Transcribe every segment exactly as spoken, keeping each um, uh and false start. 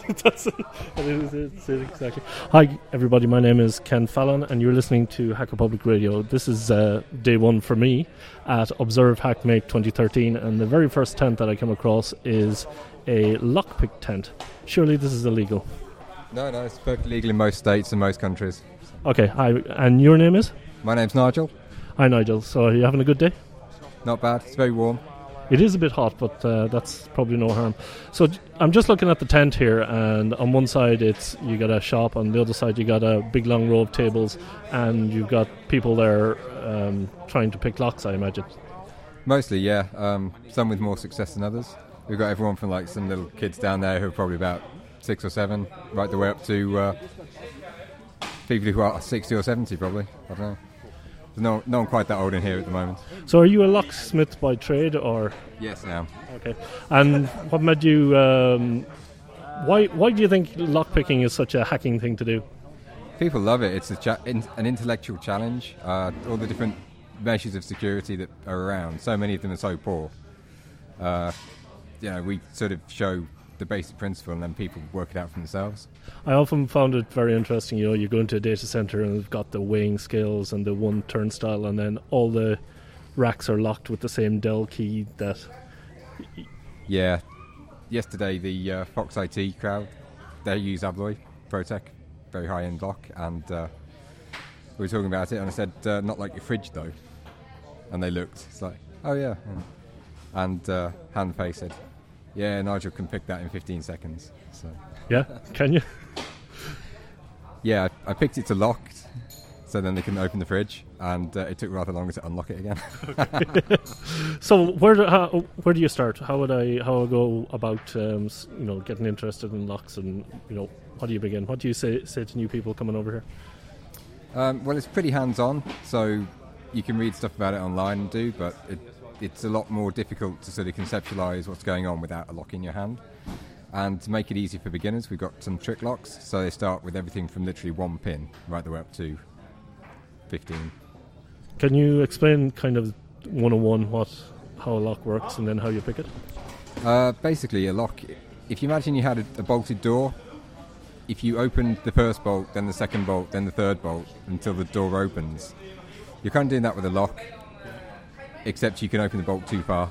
That's it. That is it, that's it, exactly. Hi, everybody. My name is Ken Fallon, and you're listening to Hacker Public Radio. This is uh, day one for me at Observe Hackmake twenty thirteen, and the very first tent that I come across is a lockpick tent. Surely this is illegal. No, no, it's perfectly legal in most states and most countries. Okay, hi. And your name is? My name's Nigel. Hi, Nigel. So are you having a good day? Not bad. It's very warm. It is a bit hot, but uh, that's probably no harm. So j- I'm just looking at the tent here, and on one side it's you got a shop, on the other side you got a big long row of tables, and you've got people there um, trying to pick locks, I imagine. Mostly, yeah. Um, some with more success than others. We've got everyone from like some little kids down there who are probably about six or seven, right the way up to uh, people who are sixty or seventy, probably. I don't know. There's no, no one quite that old in here at the moment. So are you a locksmith by trade, or? Yes, I am. Okay. And what made you? Um, why? Why do you think lockpicking is such a hacking thing to do? People love it. It's a cha- in, an intellectual challenge. Uh, all the different measures of security that are around. So many of them are so poor. Uh, you know, we sort of show the basic principle, and then people work it out for themselves. I often found it very interesting. You know, you go into a data center and they've got the weighing scales and the one turnstile, and then all the racks are locked with the same Dell key. That. Yeah. Yesterday, the uh, Fox I T crowd, they use Abloy ProTech, very high-end lock, and uh, we were talking about it, and I said, uh, "Not like your fridge, though." And they looked. It's like, "Oh yeah." And uh, Handfei said, "Yeah, Nigel can pick that in fifteen seconds." So. Yeah, can you? Yeah, I, I picked it to lock, so then they can open the fridge, and uh, it took rather longer to unlock it again. So where do, how, where do you start? How would I how would I go about um, you know getting interested in locks, and you know how do you begin? What do you say say to new people coming over here? Um, well, it's pretty hands-on, so you can read stuff about it online and do, but it, it's a lot more difficult to sort of conceptualise what's going on without a lock in your hand. And to make it easy for beginners, we've got some trick locks. So they start with everything from literally one pin right the way up to fifteen. Can you explain kind of one oh one what how a lock works and then how you pick it? Uh, basically, a lock, if you imagine you had a, a bolted door, if you opened the first bolt, then the second bolt, then the third bolt until the door opens, you're kind of doing that with a lock, except you can open the bolt too far.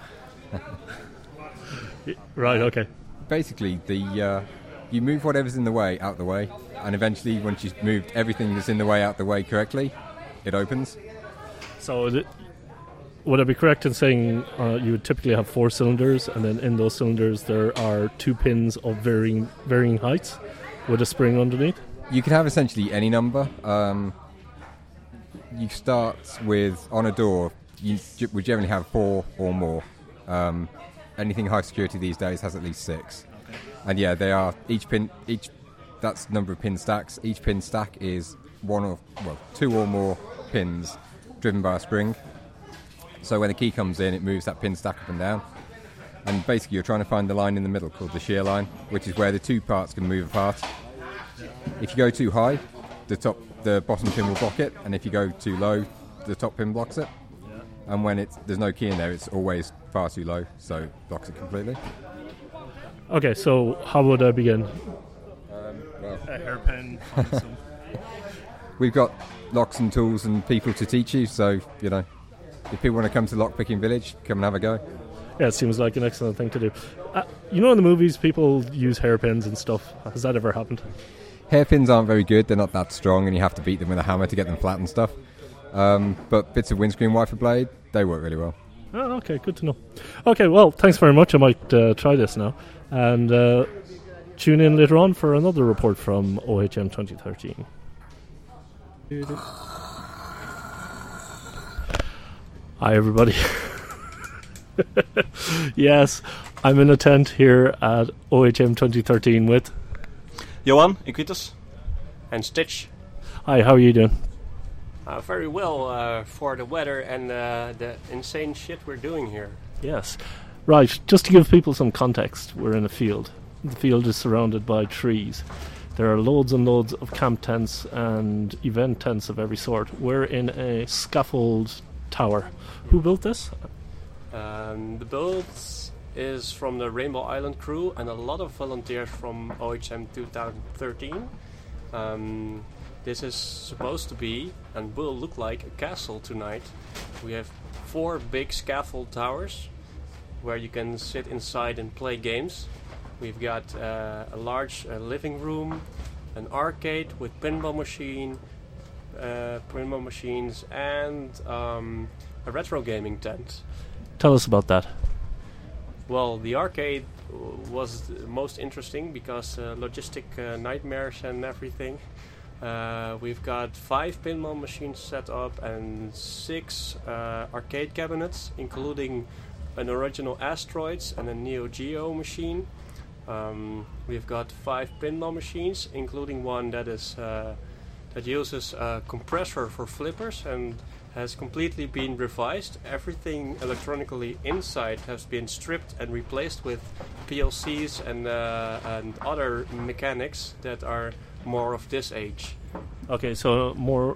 Right, okay. Basically, the uh, you move whatever's in the way out the way, and eventually, once you've moved everything that's in the way out the way correctly, it opens. So, it, would I be correct in saying uh, you would typically have four cylinders, and then in those cylinders there are two pins of varying varying heights with a spring underneath? You can have essentially any number. Um, you start with, on a door, you would generally have four or more. Um, anything high security these days has at least six. Okay. And yeah, they are each pin each that's the number of pin stacks. Each pin stack is one or well two or more pins driven by a spring. So when the key comes in, it moves that pin stack up and down. And basically you're trying to find the line in the middle called the shear line, which is where the two parts can move apart. If you go too high, the top the bottom pin will block it, and if you go too low, the top pin blocks it. And when it's there's no key in there, it's always far too low, so it blocks it completely. Okay, so how would I begin? Um, well, a hairpin. We've got locks and tools and people to teach you, so, you know, if people want to come to Lockpicking Village, come and have a go. Yeah, it seems like an excellent thing to do. Uh, you know, in the movies, people use hairpins and stuff. Has that ever happened? Hairpins aren't very good. They're not that strong, and you have to beat them with a hammer to get them flat and stuff. Um, but bits of windscreen wiper blade, they work really well. Oh, okay, good to know. Okay, well, thanks very much. I might uh, try this now. And uh, tune in later on for another report from O H M twenty thirteen. Hi, everybody. Yes, I'm in a tent here at O H M twenty thirteen with Johan Equitas and Stitch. Hi, how are you doing? Uh, very well uh, for the weather and uh, the insane shit we're doing here. Yes. Right, just to give people some context, we're in a field. The field is surrounded by trees. There are loads and loads of camp tents and event tents of every sort. We're in a scaffold tower. Who built this? Um, the builds is from the Rainbow Island crew and a lot of volunteers from O H M twenty thirteen. Um, this is supposed to be and will look like a castle tonight. We have four big scaffold towers where you can sit inside and play games. We've got uh, a large uh, living room, an arcade with pinball machine, uh, pinball machines, and um, a retro gaming tent. Tell us about that. Well, the arcade w- was the most interesting because uh, logistic uh, nightmares and everything. Uh, we've got five pinball machines set up and six uh, arcade cabinets, including an original Asteroids and a Neo Geo machine. Um, we've got five pinball machines, including one that is uh, that uses a compressor for flippers and has completely been revised. Everything electronically inside has been stripped and replaced with P L Cs and uh, and other mechanics that are more of this age. Okay, so more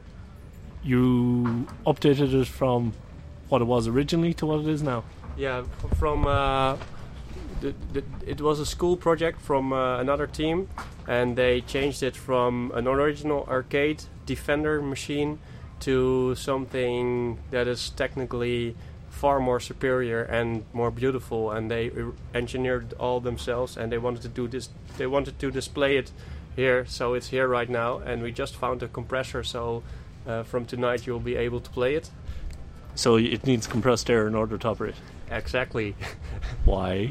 you updated it from what it was originally to what it is now. Yeah, f- from uh, the, the, it was a school project from uh, another team, and they changed it from an original arcade Defender machine to something that is technically far more superior and more beautiful. And they r- engineered all themselves, and they wanted to do this. They wanted to display it here, so it's here right now. And we just found a compressor, so uh, from tonight you'll be able to play it. So it needs compressed air in order to operate. Exactly. Why?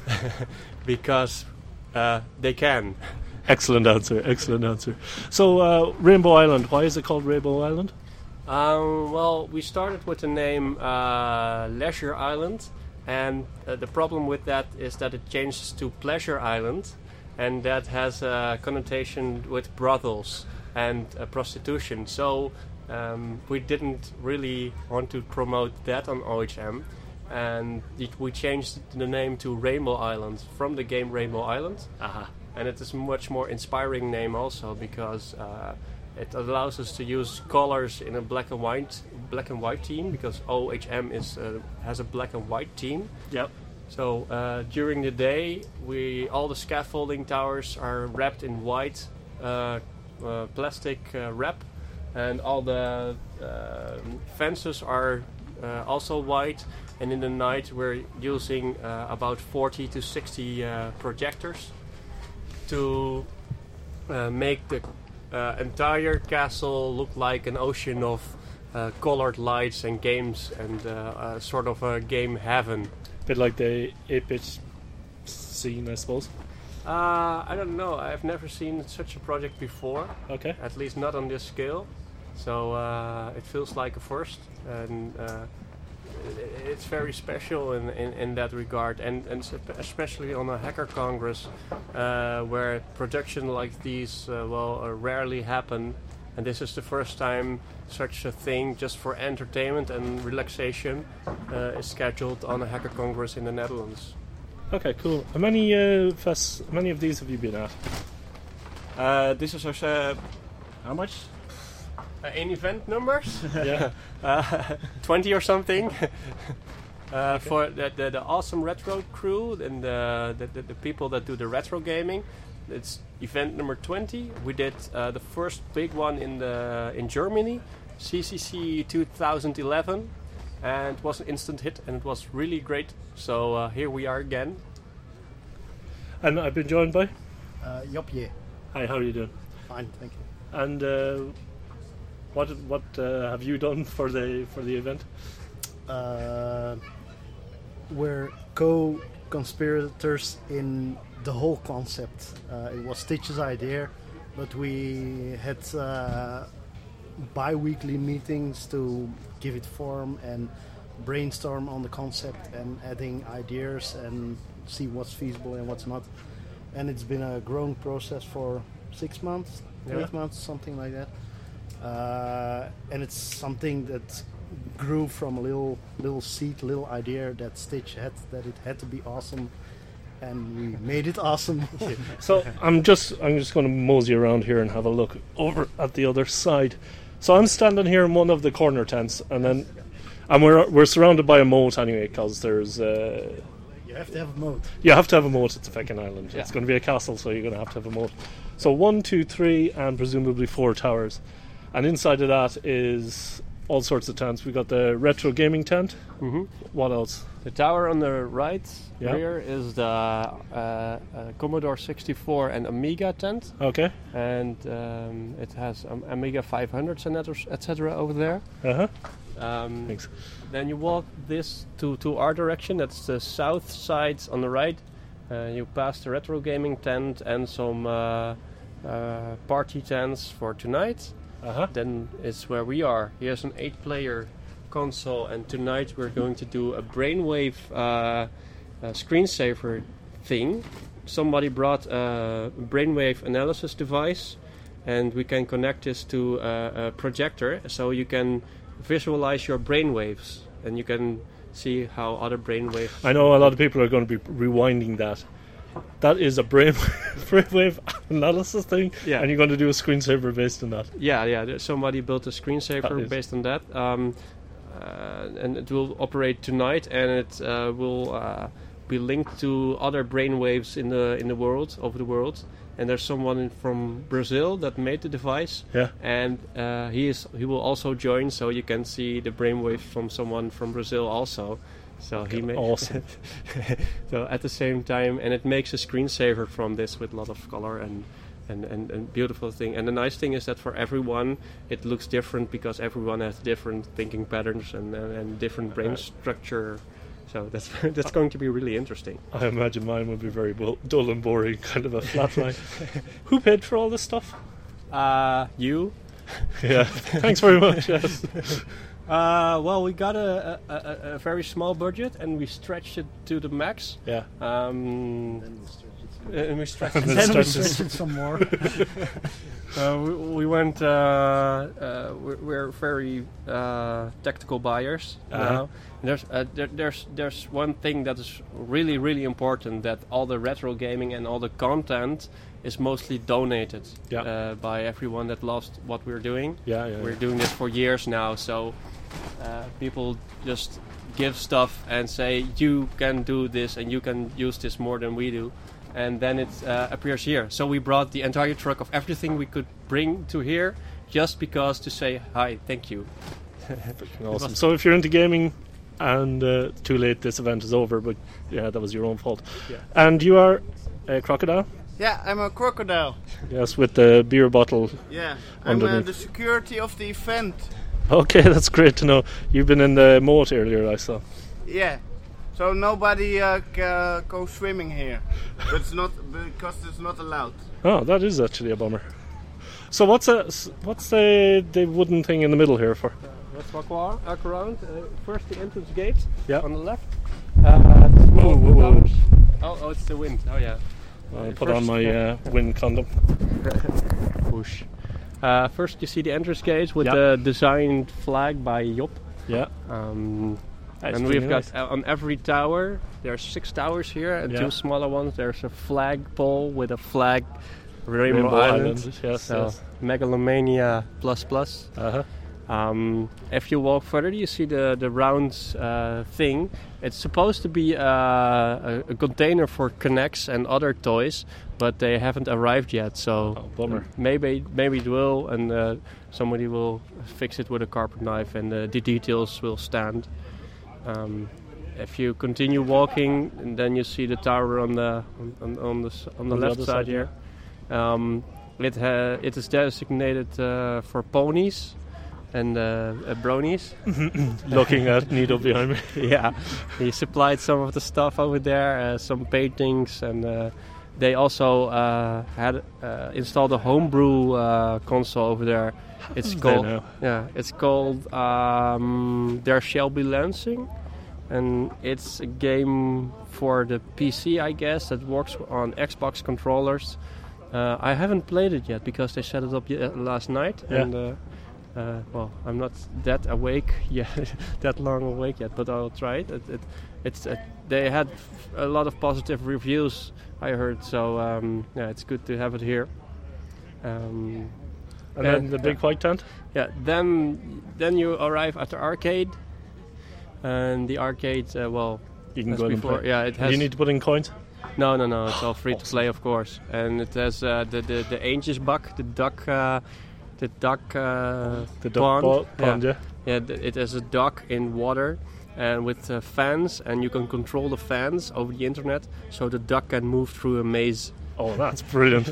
Because uh, they can. Excellent answer, excellent answer. So uh, Rainbow Island, why is it called Rainbow Island? Um, well, we started with the name uh, Leisure Island, and uh, the problem with that is that it changes to Pleasure Island, and that has a connotation with brothels and uh, prostitution. So um, we didn't really want to promote that on O H M, and it, we changed the name to Rainbow Island from the game Rainbow Island. Aha. And it is a much more inspiring name also because uh, it allows us to use colors in a black and white black and white theme, because O H M is uh, has a black and white theme. Yep. So uh, during the day, we all the scaffolding towers are wrapped in white uh, uh, plastic uh, wrap, and all the uh, fences are uh, also white. And in the night, we're using uh, about forty to sixty uh, projectors to uh, make the uh, entire castle look like an ocean of uh, colored lights and games, and uh, uh, sort of a game heaven. Bit like the eight-bit scene, I suppose. Uh, I don't know. I've never seen such a project before. Okay. At least not on this scale. So uh, it feels like a first, and uh, it's very special in, in, in that regard, and, and especially on a hacker congress uh, where production like these uh, well uh, rarely happen, and this is the first time such a thing just for entertainment and relaxation uh, is scheduled on a hacker congress in the Netherlands. Okay, cool. How many uh, fests, how many of these have you been at? Uh, this is our uh, How much? uh, in event numbers. Yeah. uh, twenty or something. uh, For the, the the awesome retro crew and the, the the the people that do the retro gaming, it's event number twenty. We did uh, the first big one in the in Germany, C C C twenty eleven, and it was an instant hit, and it was really great. So uh, here we are again. And I've been joined by? Uh, Jopje. Hi, how are you doing? Fine, thank you. And uh, what what uh, have you done for the for the event? Uh, we're co-conspirators in the whole concept. Uh, it was Stitch's idea, but we had uh, bi-weekly meetings to give it form and brainstorm on the concept and adding ideas and see what's feasible and what's not. And it's been a growing process for six months, Yeah. eight months, something like that. Uh, and it's something that grew from a little little seed, little idea that Stitch had, that it had to be awesome, and we made it awesome. So I'm just I'm just going to mosey around here and have a look over at the other side. So I'm standing here in one of the corner tents, and then and we're we're surrounded by a moat anyway, because there's uh, have to have a moat. You have to have a moat. It's a fucking island. Yeah. It's going to be a castle, so you're going to have to have a moat. So one, two, three, and presumably four towers. And inside of that is all sorts of tents. We got the retro gaming tent. Mm-hmm. What else? The tower on the right Yeah. rear is the uh, uh, Commodore sixty-four and Amiga tent, Okay. and um, it has um, Amiga five hundreds and et cetera over there. Uh huh. Um, Thanks. Then you walk this to, to our direction. That's the south side on the right. Uh, you pass the retro gaming tent and some uh, uh, party tents for tonight. Uh huh. Then it's where we are. Here's an eight-player console, and tonight we're going to do a brainwave uh, uh, screensaver thing. Somebody brought a brainwave analysis device, and we can connect this to a, a projector, so you can visualize your brainwaves, and you can see how other brainwaves. I know a lot of people are going to be rewinding that. That is a brain brainwave analysis thing, Yeah. and you're going to do a screensaver based on that. Yeah, yeah. there- Somebody built a That screensaver is- based on that, um, uh, and it will operate tonight, and it uh, will uh, be linked to other brainwaves in the in the world, over the world. And there's someone in- from Brazil that made the device, Yeah. and uh, he is he will also join, so you can see the brainwave from someone from Brazil also. So he made Awesome. so at the same time, and it makes a screensaver from this with a lot of color and, and, and, and beautiful thing. And the nice thing is that for everyone, it looks different because everyone has different thinking patterns and, and, and different brain Right. structure. So that's that's going to be really interesting. I imagine mine would be very bu- dull and boring, kind of a flat line. Who paid for all this stuff? Uh, you? Yeah. Thanks very much. Yes. Uh, well, we got a, a, a, a very small budget and we stretched it to the max. Yeah. Um, Then we stretch it. and we stretched And it. then Then we stretch it. stretch it some more. Uh, we, we went. Uh, uh, we're, we're very uh, tactical buyers Uh-huh. now. And there's uh, there, there's there's one thing that is really really important, that all the retro gaming and all the content is mostly donated Yeah. uh, by everyone that loves what we're doing. Yeah, yeah. We're doing this for years now, so uh, people just give stuff and say you can do this and you can use this more than we do, and then it uh, appears here. So we brought the entire truck of everything we could bring to here, just because to say hi, thank you. Awesome. So if you're into gaming, and uh, too late, this event is over, but yeah, that was your own fault. Yeah. And you are a crocodile? Yeah, I'm a crocodile. Yes, with the beer bottle. Yeah, I'm uh, Underneath. the security of the event. Okay, that's great to know. You've been in the moat earlier, I saw. Yeah, so nobody uh, can go swimming here. But it's not because it's not allowed. Oh, that is actually a bummer. So what's a, what's the, the wooden thing in the middle here for? Let's walk, wa- walk around. Uh, first, the entrance gate Yeah. on the left. Uh, the small Whoa, whoa, whoa. towers. Oh, oh, it's the wind. Oh yeah. I'll Uh, put first- on my uh, wind condom. Push. Uh, first, you see the entrance gate with Yeah. the designed flag by Job. Yeah. Um, That's and pretty we've nice. got uh, on every tower, there's six towers here, and Yeah. two smaller ones. There's a flag pole with a flag, Rainbow, Rainbow Island. Island, yes, so yes. Megalomania plus plus. Uh-huh. Um, if you walk further, you see the the round uh, thing. It's supposed to be uh, a, a container for K'NEX and other toys, but they haven't arrived yet. So Oh, bummer. maybe maybe it will, and uh, somebody will fix it with a carpet knife, and uh, the details will stand. Um, if you continue walking, and then you see the tower on the on, on the s- on the On the left other side, side, here. Um, it ha- it is designated uh, for ponies and uh, uh, bronies. Looking at Nido behind me. Yeah, he supplied some of the stuff over there, uh, some paintings, and uh, they also uh, had uh, installed a homebrew uh, console over there. It's There called now. yeah, it's called um, There Shall Be Lansing, and it's a game for the P C, I guess, that works on Xbox controllers. Uh, I haven't played it yet because they set it up y- last night, Yeah. and uh, uh, well, I'm not that awake yet, that long awake yet, but I'll try it. it, it it's uh, they had f- a lot of positive reviews, I heard, so um, yeah, it's good to have it here. Um, And Uh, then the big yeah. white tent? yeah, then then you arrive at the arcade, and the arcade, uh, well, You can as go in before. and play. Yeah, it Do has. you need to put in coins? No, no, no. It's all free to play, of course. And it has uh, the the the Eendjesbak, the duck, uh, the duck uh, The duck pond. ball- pond, yeah. Yeah, th- it has a duck in water, and with uh, fans, and you can control the fans over the internet, so the duck can move through a maze. Oh, that's brilliant.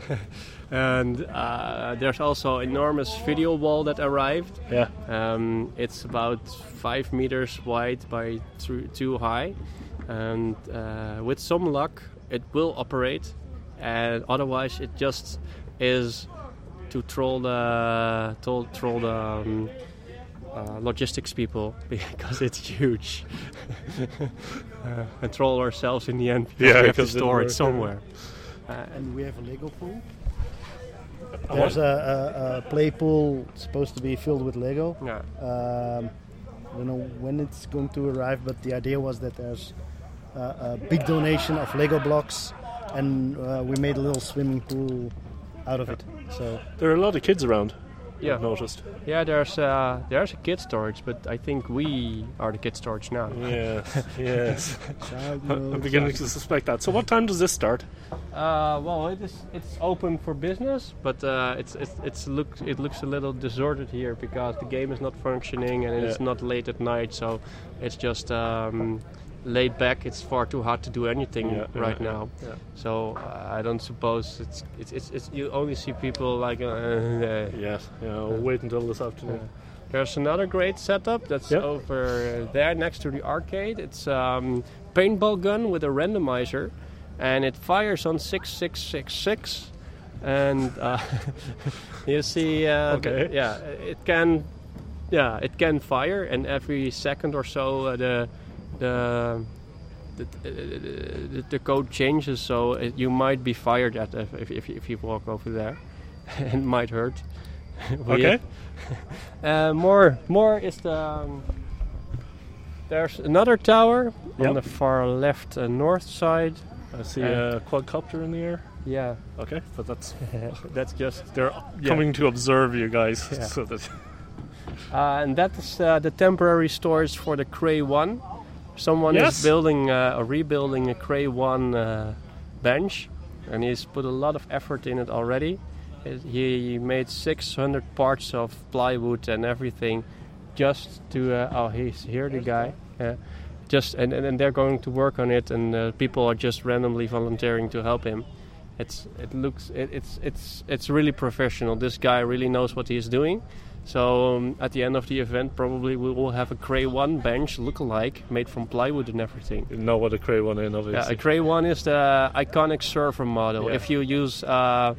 And uh, there's also enormous video wall that arrived. Yeah. Um, it's about five meters wide by th- two high, and uh, with some luck, it will operate. And otherwise, it just is to troll the troll, troll the um, uh, logistics people because it's huge. uh, and troll ourselves in the end because Yeah, we have to because it store it works, somewhere. Uh, And we have a Lego pool. A There's what? a, a, a play pool supposed to be filled with Lego. yeah. Um, I don't know when it's going to arrive, but the idea was that there's uh, a big donation of Lego blocks, and uh, we made a little swimming pool out of it. So There are a lot of kids around. Yeah. I've noticed. Yeah, there's uh, there's a kid storage, but I think we are the kid storage now. Yes, yes. child I'm mode. beginning to suspect that. So, what time does this start? Uh, well, it is it's open for business, but uh, it's it's it's look it looks a little deserted here because the game is not functioning and it's Yeah. not late at night, so it's just um, laid back. It's far too hot to do anything Yeah, yeah, right yeah, now. yeah. So uh, I don't suppose it's it's, it's it's you only see people like. Uh, uh, Yes. Yeah. I'll wait until this afternoon. There's another great setup that's Yep. over there next to the arcade. It's um, paintball gun with a randomizer, and it fires on six six six six. And uh, you see, uh, Okay. the- yeah, it can, yeah, it can fire, and every second or so uh, the the. The, the, the code changes, so it, you might be fired at if, if, if you walk over there, and might hurt. We- Okay. uh, more, more is the. Um, there's another tower Yep. on the far left uh, north side. I see Uh, a quadcopter in the air. Yeah, Okay, but that's that's just. they're Yeah. coming to observe you guys. Yeah. So that Uh, and that is uh, the temporary storage for the Cray One. Someone Yes. is building, uh, or rebuilding a Cray One uh, bench, and he's put a lot of effort in it already. It, he made six hundred parts of plywood and everything, just to. Uh, oh, he's here, the guy. Uh, just and, and and they're going to work on it, and uh, people are just randomly volunteering to help him. It's it looks it, it's it's it's really professional. This guy really knows what he's doing. So um, at the end of the event, probably we will have a Cray One bench look-alike made from plywood and everything. you know what a Cray one is, Yeah, obviously. a Cray One is the iconic server model. Yeah. If you use uh,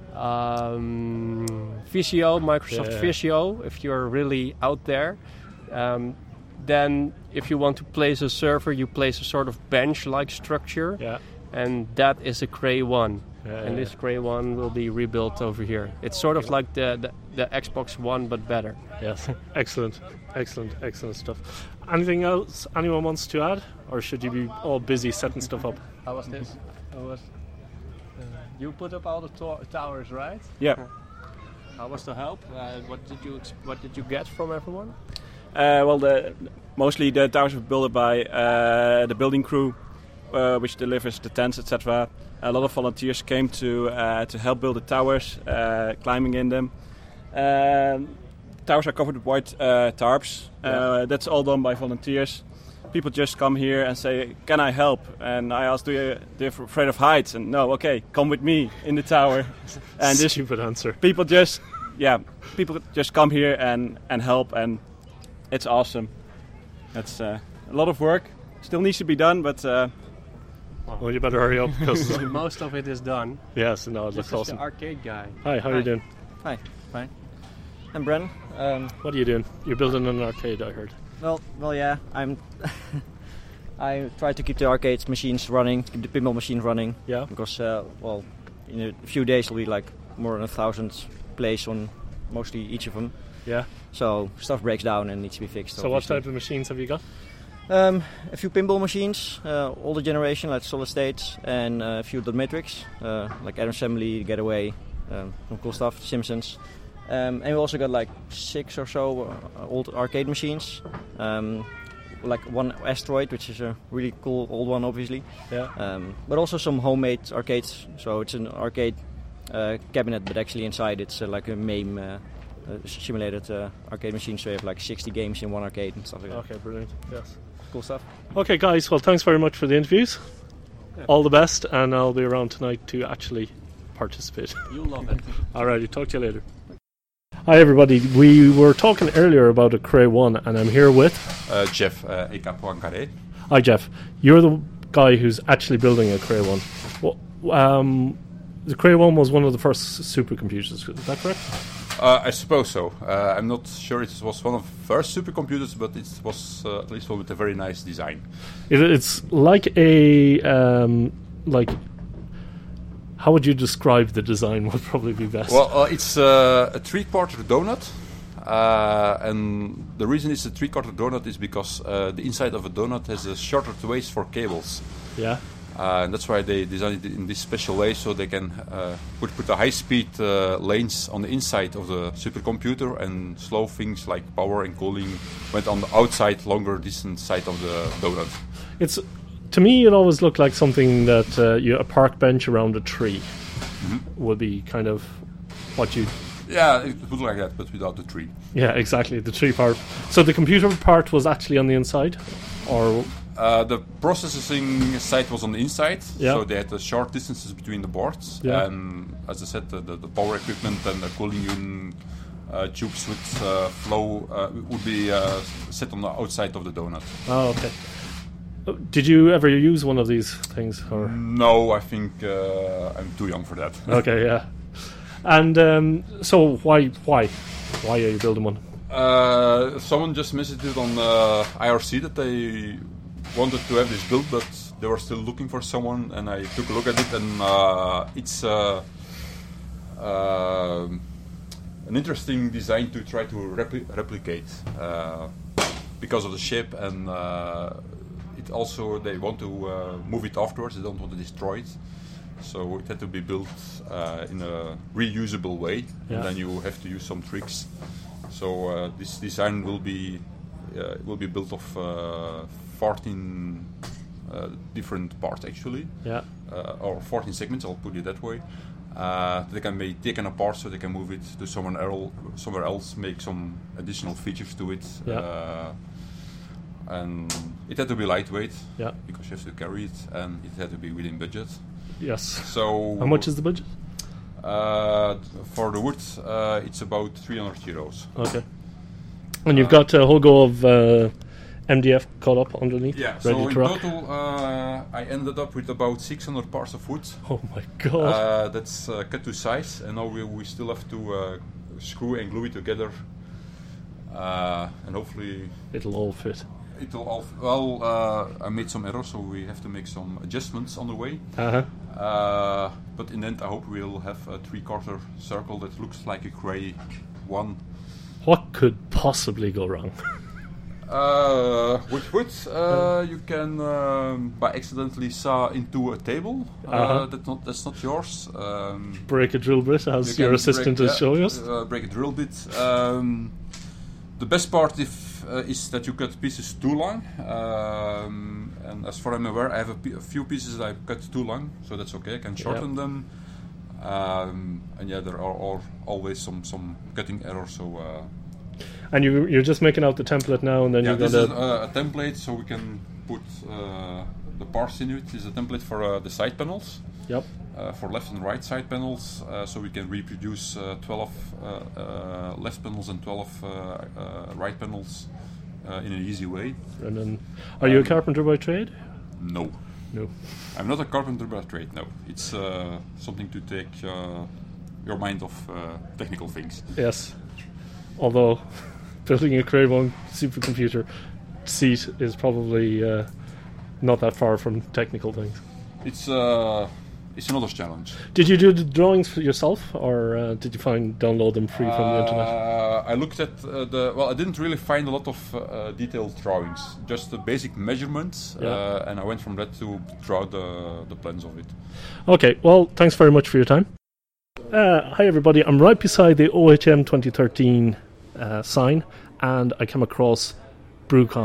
um, Visio, Microsoft Yeah. Visio, if you're really out there, um, then if you want to place a server, you place a sort of bench-like structure, Yeah. and that is a Cray One. Yeah, And yeah, this Cray One will be rebuilt over here. It's sort of like the, the, the Xbox One, but better. Yes. Excellent. Excellent. Excellent stuff. Anything else anyone wants to add, or should you be all busy setting stuff up? How was this? How was? Uh, you put up all the to- towers, right? Yeah. How was the help? Uh, what did you ex- What did you get from everyone? Uh, well, the, mostly the towers were built by uh, the building crew, uh, which delivers the tents, et cetera. A lot of volunteers came to uh, to help build the towers, uh, climbing in them. Um, towers are covered with white uh, tarps. Uh, that's all done by volunteers. People just come here and say, "Can I help?" And I ask, "Do you, do you afraid of heights?" And no, okay, come with me in the tower. And this Stupid answer. people just, yeah, people just come here and, and help, and it's awesome. It's uh, a lot of work. Still needs to be done, but uh, Well, you better hurry up because Most of it is done. yes, no, This that's is awesome. the arcade guy. Hi, how are you Hi. doing? Hi, fine. I'm Bren. Um, What are you doing? You're building an arcade, I heard. well, well, yeah. I'm. I try to keep the arcade machines running, keep the pinball machines running, Yeah. because uh, well, in a few days will be like more than a thousand plays on mostly each of them. Yeah. So stuff breaks down and needs to be fixed. So, what obviously. type of machines have you got? Um, a few pinball machines, uh, older generation like Solid State, and uh, a few dot matrix, uh, like Adam's Family, Getaway, um, some cool stuff, Simpsons. Um, and we also got like six or so uh, old arcade machines. Um, like one Asteroid, which is a really cool old one, obviously. Yeah. Um, but also some homemade arcades. So it's an arcade uh, cabinet, but actually inside it's uh, like a MAME uh, uh, simulated uh, arcade machine. So you have like sixty games in one arcade and stuff like that. Okay, brilliant. Yes. Cool stuff. Okay, guys. Well, thanks very much for the interviews. Yeah. All the best, and I'll be around tonight to actually participate. You'll love it. Alrighty, talk to you later. Hi everybody, we were talking earlier about a Cray one and I'm here with... Uh, Jeff, uh, A K Poincaré. Hi Jeff, you're the guy who's actually building a Cray one. Well, um, the Cray one was one of the first supercomputers, is that correct? Uh, I suppose so. Uh, I'm not sure it was one of the first supercomputers, but it was uh, at least one with a very nice design. It, it's like a... Um, like... How would you describe the design would probably be best? Well, uh, it's uh, a three-quarter donut. Uh, and the reason it's a three-quarter donut is because uh, the inside of a donut has a shorter ways for cables. Yeah. Uh, and that's why they designed it in this special way, so they can uh, put, put the high-speed uh, lanes on the inside of the supercomputer, and slow things like power and cooling went on the outside, longer distance side of the donut. It's... To me, it always looked like something that uh, you, a park bench around a tree mm-hmm. would be kind of what you... Yeah, it would look like that, but without the tree. Yeah, exactly, the tree part. So the computer part was actually on the inside? Or uh, the processing side was on the inside, yeah. So they had the short distances between the boards. Yeah. And as I said, the, the, the power equipment and the cooling unit uh, tubes with uh, flow uh, would be uh, set on the outside of the donut. Oh, okay. Did you ever use one of these things? Or? No, I think uh, I'm too young for that. Okay, yeah. And um, so why why why are you building one? Uh, someone just messaged it on uh, I R C that they wanted to have this built, but they were still looking for someone, and I took a look at it, and uh, it's uh, uh, an interesting design to try to repli- replicate uh, because of the shape, and uh, it also they want to uh, move it afterwards. They don't want to destroy it, so it had to be built uh, in a reusable way. Yeah. And then you have to use some tricks. So uh, this design will be uh, will be built of uh, fourteen uh, different parts actually, yeah, uh, or fourteen segments. I'll put it that way. Uh, they can be taken apart, so they can move it to somewhere else, somewhere else, make some additional features to it. Yeah. Uh, and it had to be lightweight, yeah, because you have to carry it, and it had to be within budget. Yes. So how much is the budget? Uh, for the wood, uh, it's about three hundred euros. Okay. And you've got a whole go of uh, M D F cut up underneath. Yeah. Ready So to in rock? total, uh, I ended up with about six hundred parts of wood. Oh my god! Uh, that's uh, cut to size, and now we we still have to uh, screw and glue it together, uh, and hopefully it'll all fit. It'll all f- well. Uh, I made some errors, so we have to make some adjustments on the way. Uh-huh. Uh, but in the end, I hope we'll have a three-quarter circle that looks like a Cray one. What could possibly go wrong? uh, with wood, uh, you can um, by accidentally saw into a table. Uh, uh-huh. That's not that's not yours. Um, break a drill bit, as you your assistant break, is yeah, showing us. Uh, break a drill bit. Um, the best part if. Uh, is that you cut pieces too long, um, and as far as I'm aware, I have a, p- a few pieces that I cut too long, so that's okay. I can shorten yep. them, um, and yeah, there are all, always some, some cutting errors. So, uh, and you you're just making out the template now, and then yeah, you're this gonna is uh, a template, so we can put uh, the parts in it. This is a template for uh, the side panels. Yep. Uh, for left and right side panels, uh, so we can reproduce uh, twelve uh, uh, left panels and twelve uh, uh, right panels uh, in an easy way. And then, are um, you a carpenter by trade? No. No. I'm not a carpenter by trade, no. It's uh, something to take uh, your mind off uh, technical things. Yes. Although, building a Cray one supercomputer seat is probably uh, not that far from technical things. It's... Uh, It's another challenge. Did you do the drawings for yourself, or uh, did you find download them free uh, from the internet? I looked at uh, the well. I didn't really find a lot of uh, detailed drawings, just the basic measurements, yeah. uh, and I went from that to draw the the plans of it. Okay, well, thanks very much for your time. Uh, hi everybody, I'm right beside the O H M twenty thirteen uh, sign, and I came across BrewCon,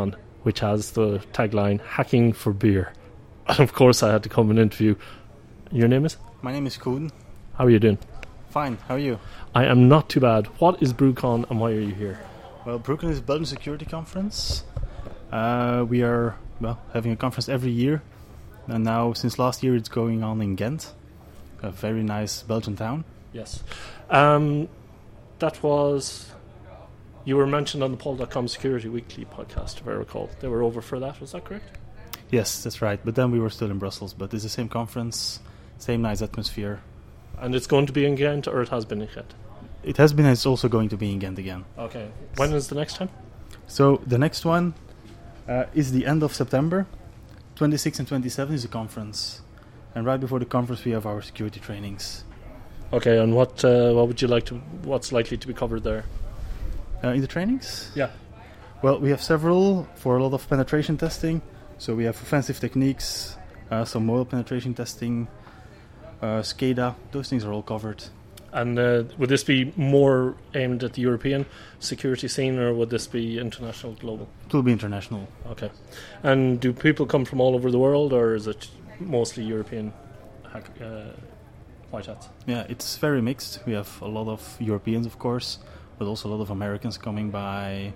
which has the tagline "Hacking for Beer." And of course, I had to come and interview. Your name is? My name is Koen. How are you doing? Fine, how are you? I am not too bad. What is BrewCon and why are you here? Well, BrewCon is a Belgian security conference. Uh, we are well having a conference every year. And now, since last year, it's going on in Ghent, a very nice Belgian town. Yes. Um, that was... You were mentioned on the Paul dot com Security Weekly podcast, if I recall. They were over for that, was that correct? Yes, that's right. But then we were still in Brussels. But it's the same conference, same nice atmosphere. And it's going to be in Ghent, or it has been in Ghent? It has been, it's also going to be in Ghent again. Okay. When is the next time? So the next one uh, is the end of September. twenty-six and twenty-seven is a conference. And right before the conference we have our security trainings. Okay, and what uh, what would you like to, what's likely to be covered there? Uh, in the trainings? Yeah. Well, we have several for a lot of penetration testing. So we have offensive techniques, uh, some mobile penetration testing, uh, SCADA, those things are all covered. And uh, would this be more aimed at the European security scene, or would this be international, global? It will be international. Okay. And do people come from all over the world, or is it mostly European hack, uh, white hats? Yeah, it's very mixed. We have a lot of Europeans, of course, but also a lot of Americans coming by.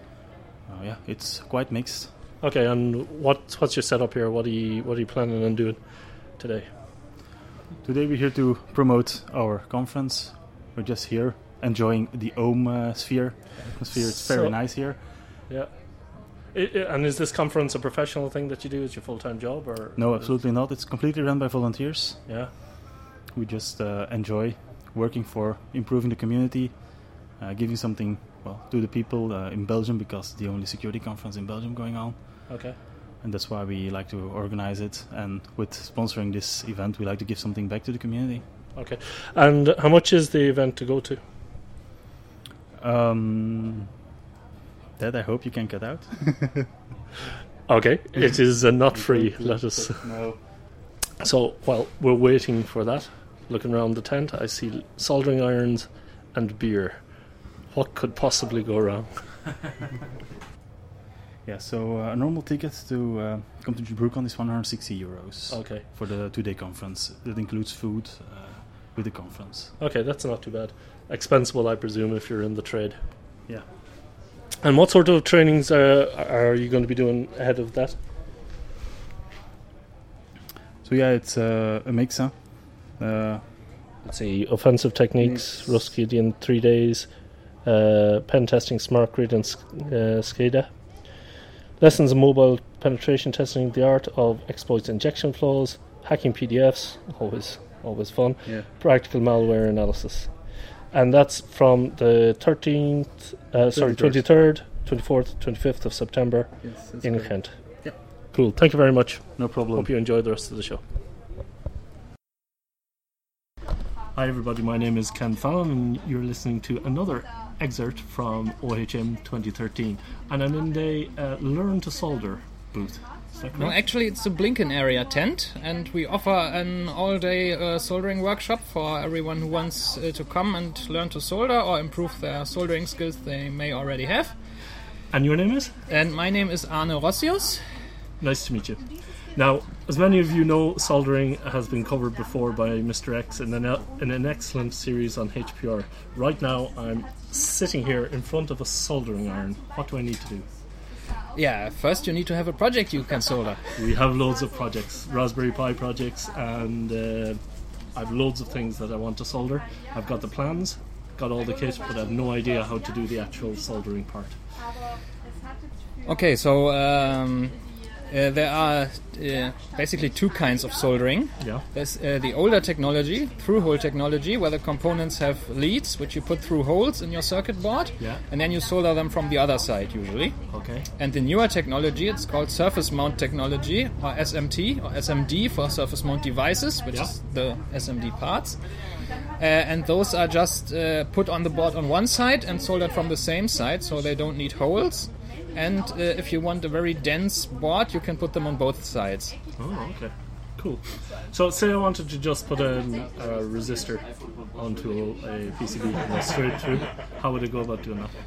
Uh, yeah, it's quite mixed. Okay, and what what's your setup here? What are you what are you planning on doing today? Today we're here to promote our conference. We're just here enjoying the Ohm uh, sphere atmosphere. It's very So- nice here. Yeah. I, I, and is this conference a professional thing that you do? Is your full time job, or No, absolutely not. It's completely run by volunteers. Yeah. We just uh, enjoy working for improving the community, uh, giving something well to the people uh, in Belgium, because it's the only security conference in Belgium going on. Okay. And that's why we like to organize it. And with sponsoring this event, we like to give something back to the community. Okay. And how much is the event to go to? Um, that I hope you can cut out. Okay, it is uh, not free. Let us. No. So while we're waiting for that, looking around the tent, I see soldering irons and beer. What could possibly go wrong? Yeah, so uh, a normal ticket to uh, come to BrewCon is one hundred sixty euros. Okay. For the two-day conference. That includes food uh, with the conference. Okay, that's not too bad. Expensible, I presume, if you're in the trade. Yeah. And what sort of trainings uh, are you going to be doing ahead of that? So yeah, it's uh, a mix, huh? Uh, Let's see, offensive techniques, Ruski in three days, uh, pen testing, smart grid, and uh, SCADA. Lessons in mobile penetration testing, the art of exploits injection flows, hacking P D Fs, always always fun, Yeah. practical malware analysis. And that's from the thirteenth, uh, sorry, twenty-third. twenty-third, twenty-fourth, twenty-fifth of September Yes, that's in correct. Kent. Yep. Cool, thank you very much. No problem. Hope you enjoy the rest of the show. Hi everybody, my name is Ken Fallon and you're listening to another excerpt from O H M twenty thirteen, and I'm in the uh, Learn to Solder booth. Is that No, correct? actually, it's the Blinken area tent, and we offer an all-day uh, soldering workshop for everyone who wants uh, to come and learn to solder or improve their soldering skills they may already have. And your name is? And my name is Arne Rossius. Nice to meet you. Now, as many of you know, soldering has been covered before by Mister X in an, in an excellent series on H P R. Right now, I'm sitting here in front of a soldering iron. What do I need to do? Yeah, first you need to have a project you can solder. We have loads of projects, Raspberry Pi projects, and uh, I have loads of things that I want to solder. I've got the plans, got all the kit, but I have no idea how to do the actual soldering part. Okay, so um, uh, there are uh, basically two kinds of soldering. Yeah. There's uh, the older technology, through-hole technology, where the components have leads which you put through holes in your circuit board, Yeah. and then you solder them from the other side usually. Okay. And the newer technology, it's called surface mount technology, or S M T, or S M D for surface mount devices, which Yeah. is the S M D parts. Uh, and those are just uh, put on the board on one side and soldered from the same side, so they don't need holes. And uh, if you want a very dense board, you can put them on both sides. Oh, okay. Cool. So, say I wanted to just put a, a resistor onto a P C B and go straight through. How would I go about doing that?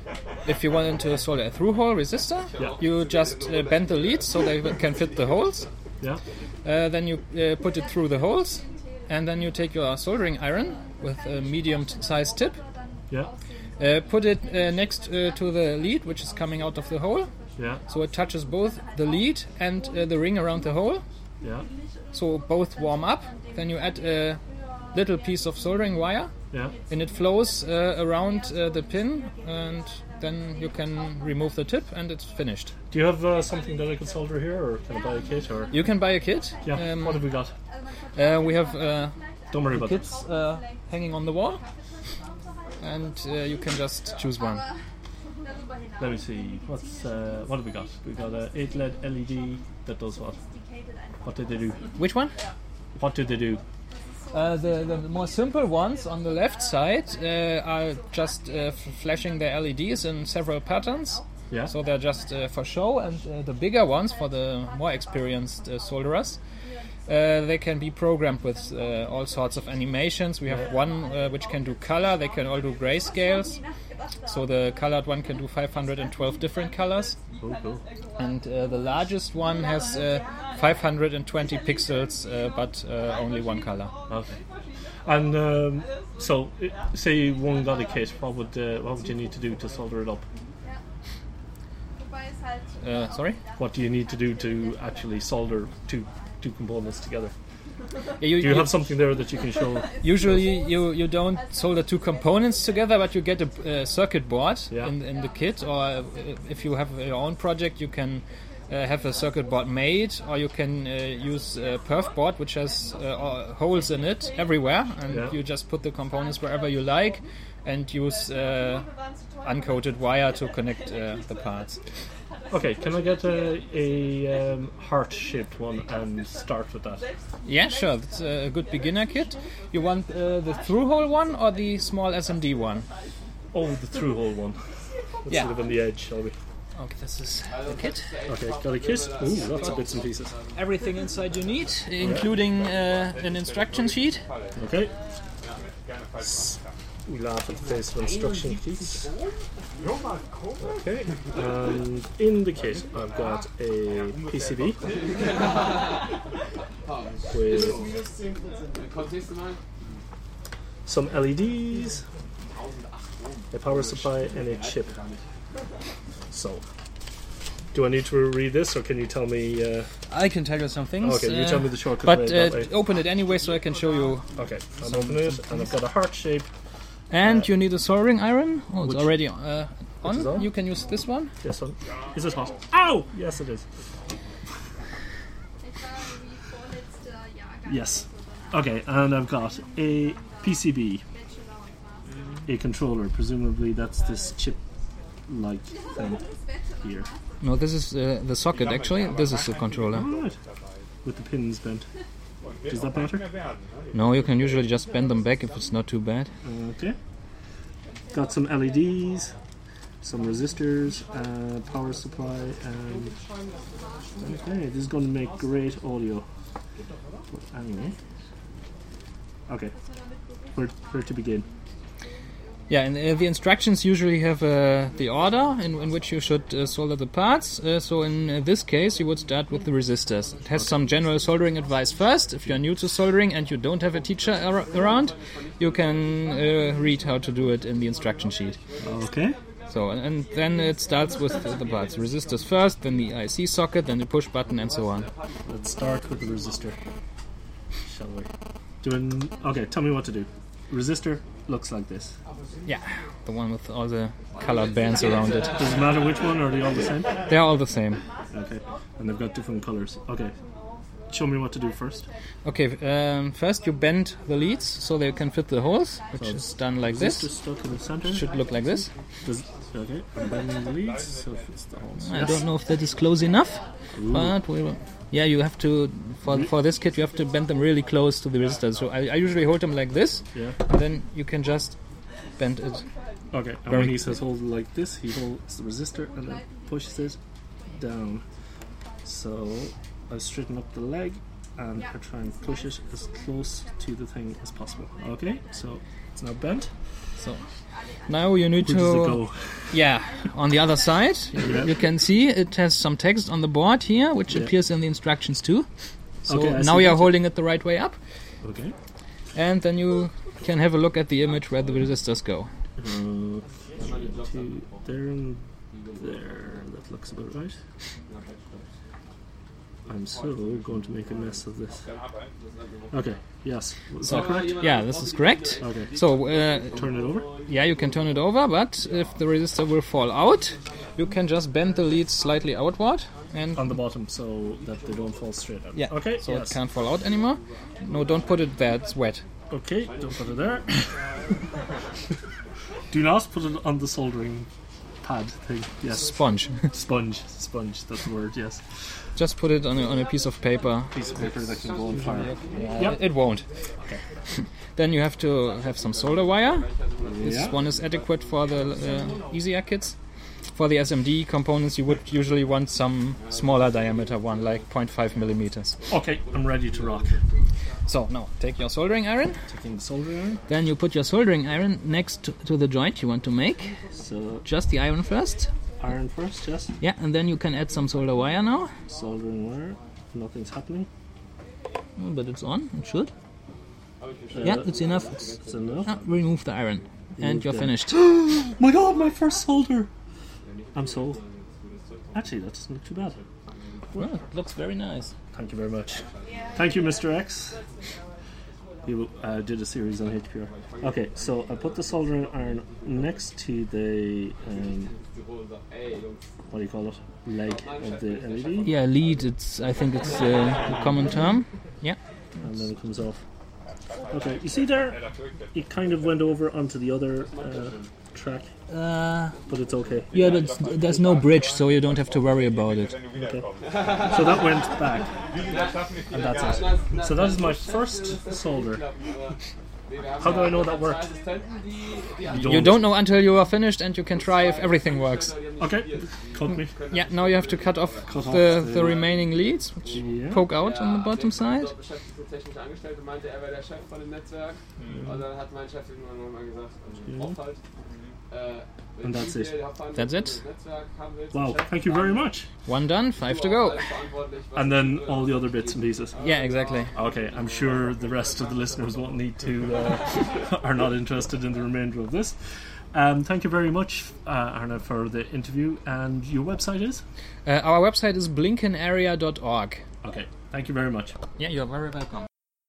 if you want to solder a through-hole resistor, Yeah. you just uh, bend the leads so they can fit the holes. Yeah. Uh, then you uh, put it through the holes, and then you take your soldering iron with a medium-sized tip, Yeah. uh, put it uh, next uh, to the lead, which is coming out of the hole, Yeah. so it touches both the lead and uh, the ring around the hole, Yeah. so both warm up. Then you add a little piece of soldering wire, Yeah. and it flows uh, around uh, the pin, and then you can remove the tip, and it's finished. Do you have uh, something that I could solder here, or can I buy a kit? Or You can buy a kit. yeah. Um, What have we got? uh, we have uh, Don't worry about kits uh, hanging on the wall, and uh, you can just choose one. Let me see. What's uh, what have we got? We got a eight L E D L E D that does what? What did they do? Which one? What did they do? Uh, the, the more simple ones on the left side uh, are just uh, f- flashing their L E Ds in several patterns. Yeah. So they're just uh, for show, and uh, the bigger ones for the more experienced uh, solderers, uh, they can be programmed with uh, all sorts of animations. We have one uh, which can do color. They can all do grayscales. So the colored one can do five hundred twelve different colors. Cool, cool. And uh, the largest one has uh, five hundred twenty pixels, uh, but uh, only one color. Okay. And um, so, i- say one got a kit. What would uh, what would you need to do to solder it up? Uh, sorry? What do you need to do to actually solder two two components together? Yeah, you, Do you have something there that you can show? Usually you, you don't solder two components together, but you get a uh, circuit board Yeah. in, in the kit, or uh, if you have your own project, you can uh, have a circuit board made, or you can uh, use a perf board which has uh, uh, holes in it everywhere, and Yeah. you just put the components wherever you like and use uh, uncoated wire to connect uh, the parts. Okay, can I get a, a um, heart-shaped one and start with that? Yeah, sure, that's a good beginner kit. You want uh, the through-hole one or the small S M D one? Oh, the through-hole one. Let's Yeah. live on the edge, shall we? Okay, this is the kit. Okay, got a kit. Ooh, lots of bits and pieces. Everything inside you need, including uh, an instruction sheet. Okay. S- We laugh at the face of instruction sheets. Okay. And in the kit, I've got a P C B with some L E Ds, a power supply, and a chip. So, do I need to read this, or can you tell me? Uh, I can tell you some things. Okay, you uh, tell me the shortcut But way, uh, that way. open it anyway so I can show you. Okay, I'm opening it, and I've got a heart shape. And Uh, you need a soldering iron. Oh, it's which- already uh, on. is on? You can use this one. Yes, one. Is it hot? Ow! Yes, it is. Yes. Okay, and I've got a P C B, a controller. Presumably, that's this chip-like thing here. No, this is uh, the socket actually. This is the controller. All right. With the pins bent. Does that matter? No, you can usually just bend them back if it's not too bad. Okay. Got some L E Ds, some resistors, uh, power supply, and okay, this is going to make great audio. But anyway, okay, where where to begin? Yeah, and uh, the instructions usually have uh, the order in, in which you should uh, solder the parts. Uh, so in uh, this case, you would start with the resistors. It has some general soldering advice first. If you're new to soldering and you don't have a teacher ar- around, you can uh, read how to do it in the instruction sheet. Okay. So, and then it starts with the parts. Resistors first, then the I C socket, then the push button, and so on. Let's start with the resistor. Shall we? Doing okay. Tell me what to do. Resistor looks like this. Yeah, the one with all the colored bands around it. Does it matter which one, or are they all the same? They're all the same. Okay, and they've got different colors. Okay, show me what to do first. Okay, um, first you bend the leads so they can fit the holes, which So is done like resistor this. stuck in the center. Should look like this. Does, okay, and bending the leads so it fits the holes. I don't know if that is close enough, Ooh. but we will. Yeah, you have to for for this kit you have to bend them really close to the resistors. So I, I usually hold them like this, Yeah. and then you can just bend it. Okay, and Very- when he says hold it like this, he holds the resistor and then pushes it down. So I straighten up the leg and I try and push it as close to the thing as possible. Okay, so It's now bent. So now you need Where to. does it go? Yeah, on the other side, Yeah. you can see it has some text on the board here, which Yeah. appears in the instructions too. So Okay, I now see you're that. holding it the right way up, Okay. and then you can have a look at the image where the resistors go. Uh, to there and there. That looks about right. I'm so going to make a mess of this. Okay, yes. Is So, that correct? yeah, this is correct. Okay. So, uh, Turn it over? yeah, you can turn it over, but if the resistor will fall out, you can just bend the leads slightly outward. And On the bottom so that they don't fall straight out. yeah, Okay, so yes. it can't fall out anymore. No, don't put it there, it's wet. Okay, don't put it there. Do not put it on the soldering pad thing. Yes. Sponge. Sponge. Sponge, that's the word, yes. Just put it on a, on a piece of paper. Piece of paper that can go on fire. Yeah, Yep. It won't. Okay. Then you have to have some solder wire. This Yeah. one is adequate for the uh, easier kits. For the S M D components, you would usually want some smaller diameter one, like zero point five millimeters. Okay, I'm ready to rock. So now take your soldering iron. Taking the soldering iron. Then you put your soldering iron next to, to the joint you want to make. So Just the iron first. iron first, yes. Yeah, and then you can add some solder wire now. Soldering wire. Nothing's happening. Oh, but it's on. It should. Uh, Yeah, it's enough. It's, It's enough. ah, remove the iron, and Remove you're the- finished. My god, my first solder! I'm so... Actually, that doesn't look too bad. Well, it looks very nice. Thank you very much. Thank you, Mister X. You uh, did a series on H P R. Okay, so I put the soldering iron next to the... Um, what do you call it? Leg of the L E D. Yeah, lead. It's. I think it's uh, a common term. Yeah. And then it comes off. Okay, you see there? It kind of went over onto the other uh, track, Uh, but it's okay. yeah, but it's, there's no bridge, so you don't have to worry about it. Okay. So that went back, and that's it. So that is my first solder. How do I know that worked? You You don't know until you are finished, and you can try if everything works. Okay, cut me. Yeah. Now you have to cut off Cut off the, the- the remaining leads, which Yeah. poke out on the bottom side. technische Angestellte meinte, er wäre der Chef von dem Netzwerk. Und dann hat mein Chef irgendwann nochmal gesagt, oft halt, äh, And that's it. That's it. Wow, thank you very much. One done, five to go. And then all the other bits and pieces. Yeah, exactly. Okay, I'm sure the rest of the listeners won't need to, uh, are not interested in the remainder of this. Um, thank you very much, uh, Arna, for the interview. And your website is? Uh, our website is blinken area dot org. Okay, thank you very much. Yeah, you're very welcome.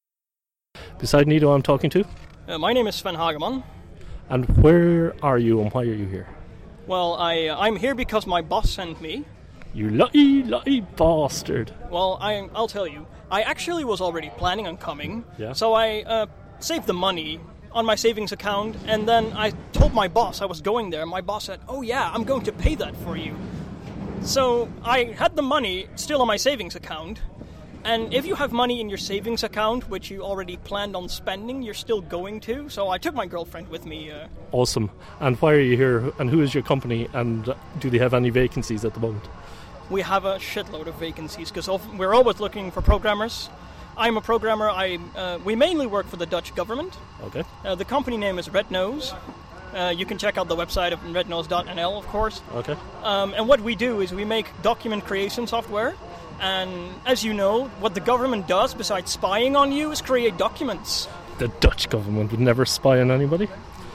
Beside Nido, I'm talking to. Uh, my name is Sven Hageman. And where are you and why are you here? Well, I, uh, I'm here because my boss sent me. You lucky, lucky bastard. Well, I, I'll tell you. I actually was already planning on coming. Yeah. So I uh, saved the money on my savings account, and then I told my boss I was going there. My boss said, oh yeah, I'm going to pay that for you. So I had the money still on my savings account. And if you have money in your savings account, which you already planned on spending, you're still going to. So I took my girlfriend with me. Uh, Awesome. And why are you here? And who is your company? And do they have any vacancies at the moment? we have a shitload of vacancies because we're always looking for programmers. I'm a programmer. I uh, we mainly work for the Dutch government. Okay. Uh, the company name is Red Nose. Uh, you can check out the website of red nose dot n l, of course. Okay. Um, and what we do is we make document creation software. And as you know, what the government does besides spying on you is create documents. The Dutch government would never spy on anybody?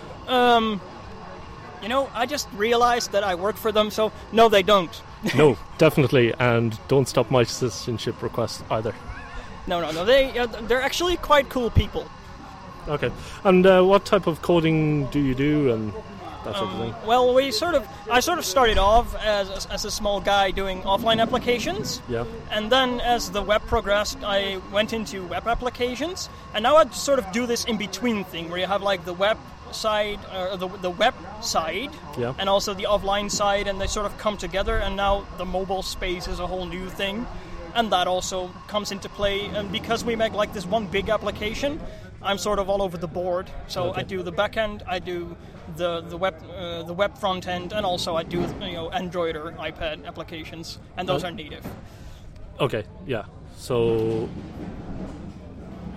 Um, you know, I just realized that I work for them, so no, they don't. No, definitely. And don't stop my citizenship request either. No, no, no. They, uh, they're actually quite cool people. Okay. And uh, what type of coding do you do and that sort of thing? Um, well, we sort of, I sort of started off as, as a small guy doing offline applications. Yeah. And then as the web progressed, I went into web applications. And now I sort of do this in-between thing where you have like the web side, or the, the web side, Yeah. and also the offline side, and they sort of come together. And now the mobile space is a whole new thing. And that also comes into play. And because we make like this one big application, I'm sort of all over the board. So Okay. I do the back end, I do the the web uh, the web front end, and also I do you know Android or iPad applications, and those Oh. are native. Okay, yeah. So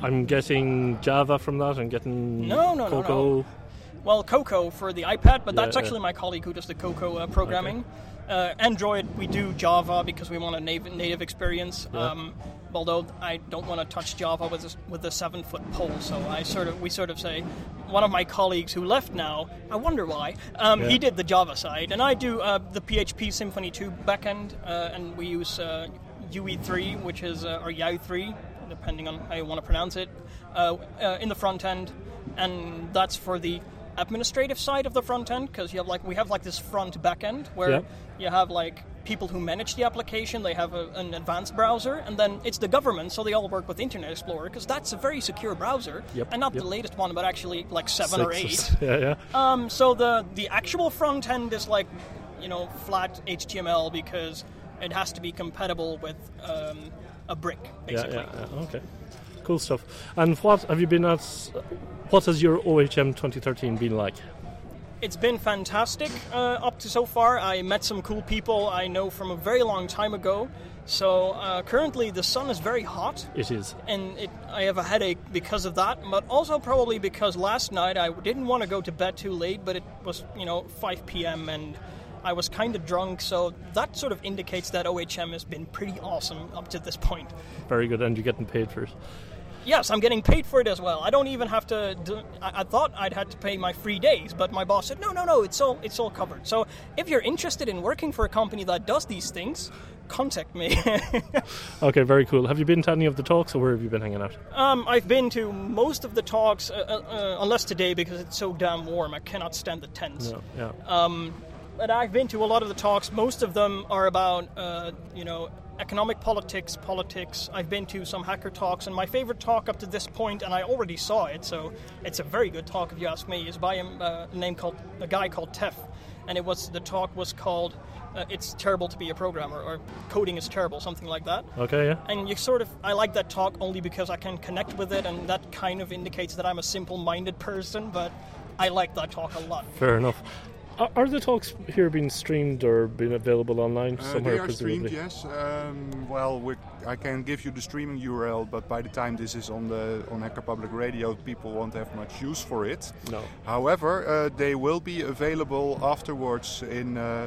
I'm getting Java from that. I'm getting No, no, no, Cocoa. no. Well, Cocoa for the iPad, but Yeah, that's actually yeah. my colleague who does the Cocoa uh, programming. Uh, Android, we do Java because we want a native, native experience. Yeah. Um, although I don't want to touch Java with a, with a seven foot pole, so I sort of we sort of say one of my colleagues who left now. I wonder why. Um, Yeah. He did the Java side, and I do uh, the P H P Symfony two backend, uh, and we use uh, U E three, which is uh, or Y A U three, depending on how you want to pronounce it, uh, uh, in the front end, and that's for the administrative side of the front end, because you have like we have like this front back end where Yeah. you have like people who manage the application. They have a, an advanced browser, and then it's the government, so they all work with Internet Explorer because that's a very secure browser, Yep, and not yep. the latest one, but actually like seven or eight. Six. Yeah, yeah. Um, so the the actual front end is like, you know, flat H T M L because it has to be compatible with um, a brick, basically. Yeah, yeah, yeah. Okay. Cool stuff. And what have you been at? What has your O H M twenty thirteen been like? It's been fantastic uh, up to so far. I met some cool people I know from a very long time ago. So uh, currently the sun is very hot. It is. And it, I have a headache because of that, but also probably because last night I didn't want to go to bed too late, but it was, you know, five p.m. and I was kind of drunk, so that sort of indicates that O H M has been pretty awesome up to this point. Very good, and you're getting paid for it. Yes, I'm getting paid for it as well. I don't even have to do, I, I thought I'd had to pay my free days, but my boss said, no, no, no, it's all it's all covered. So if you're interested in working for a company that does these things, contact me. Okay, very cool. Have you been to any of the talks, or where have you been hanging out? um, I've been to most of the talks, uh, uh, unless today because it's so damn warm. I cannot stand the tents. No, yeah. Um, but I've been to a lot of the talks. Most of them are about, uh, you know, economic politics, politics. I've been to some hacker talks, and my favorite talk up to this point, and I already saw it, so it's a very good talk if you ask me, is by a uh, name called a guy called Tef, and it was the talk was called uh, "It's Terrible to Be a Programmer" or "Coding is Terrible," something like that. Okay, yeah. And you sort of, I like that talk only because I can connect with it, and that kind of indicates that I'm a simple-minded person. But I like that talk a lot. Fair enough. Are, are the talks here being streamed or being available online Uh, somewhere? they are streamed, presumably? yes. Um, well, we I can give you the streaming U R L, but by the time this is on the on Hacker Public Radio, people won't have much use for it. No. However, uh, they will be available afterwards in uh,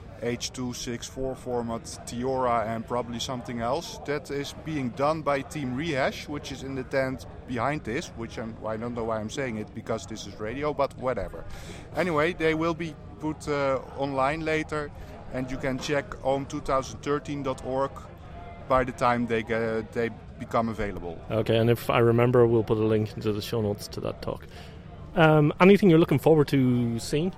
H two sixty-four format, Tiora, and probably something else. That is being done by Team Rehash, which is in the tent behind this, which I'm, I don't know why I'm saying it, because this is radio, but whatever. Anyway, they will be put uh, online later, and you can check ohm twenty thirteen dot org by the time they get, they become available. Okay, and if I remember, we'll put a link into the show notes to that talk. Um, anything you're looking forward to seeing?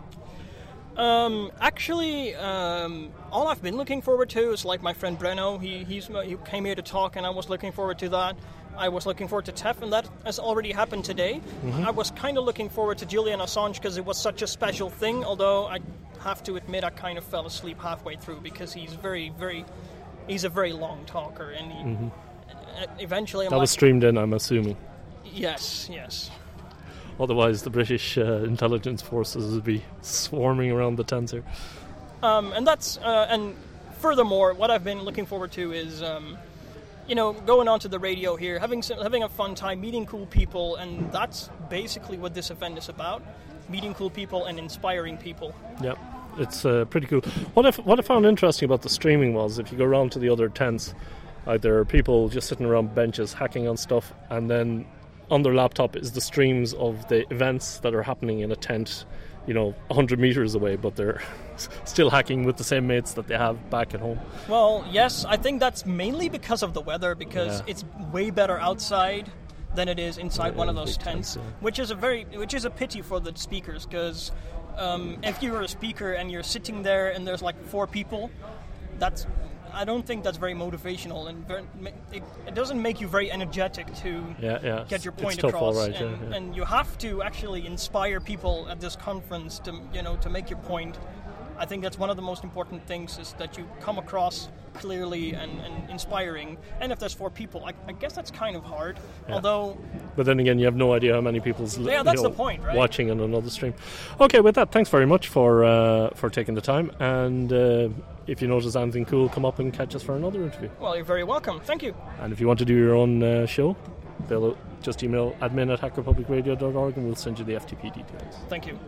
Um, actually, um, all I've been looking forward to is like my friend Breno. He he's he came here to talk, and I was looking forward to that. I was looking forward to Tef, and that has already happened today. Mhm. I was kind of looking forward to Julian Assange because it was such a special thing. Although I have to admit, I kind of fell asleep halfway through because he's very, very, he's a very long talker, and he, Mhm. uh, eventually I'm That like, was streamed in, I'm assuming. yes, yes. Otherwise, the British uh, intelligence forces would be swarming around the tents here. Um, and that's uh, and furthermore, what I've been looking forward to is, um, you know, going onto the radio here, having some, having a fun time, meeting cool people, and that's basically what this event is about: meeting cool people and inspiring people. Yeah, it's uh, pretty cool. What I, f- what I found interesting about the streaming was, if you go around to the other tents, like there are people just sitting around benches hacking on stuff, and then on their laptop is the streams of the events that are happening in a tent, you know, one hundred meters away, but they're still hacking with the same mates that they have back at home. Well, yes, I think that's mainly because of the weather, because Yeah. it's way better outside than it is inside Yeah, one of in those big tents, tents, yeah. which is a very, which is a pity for the speakers, because um, if you're a speaker and you're sitting there and there's like four people, that's, I don't think that's very motivational, and very, it, it doesn't make you very energetic to Yeah, yeah, get your it's point tough, across. all right, and, yeah, yeah. and you have to actually inspire people at this conference to, you know, to make your point. I think that's one of the most important things, is that you come across clearly and, and inspiring. And if there's four people, I, I guess that's kind of hard. Yeah. Although, But then again, you have no idea how many people's li- Yeah, that's you know, the point, right? watching on another stream. Okay, with that, thanks very much for uh, for taking the time. And uh, if you notice anything cool, come up and catch us for another interview. well, you're very welcome. Thank you. And if you want to do your own uh, show, avail- just email admin at hacker public radio dot org and we'll send you the F T P details. Thank you.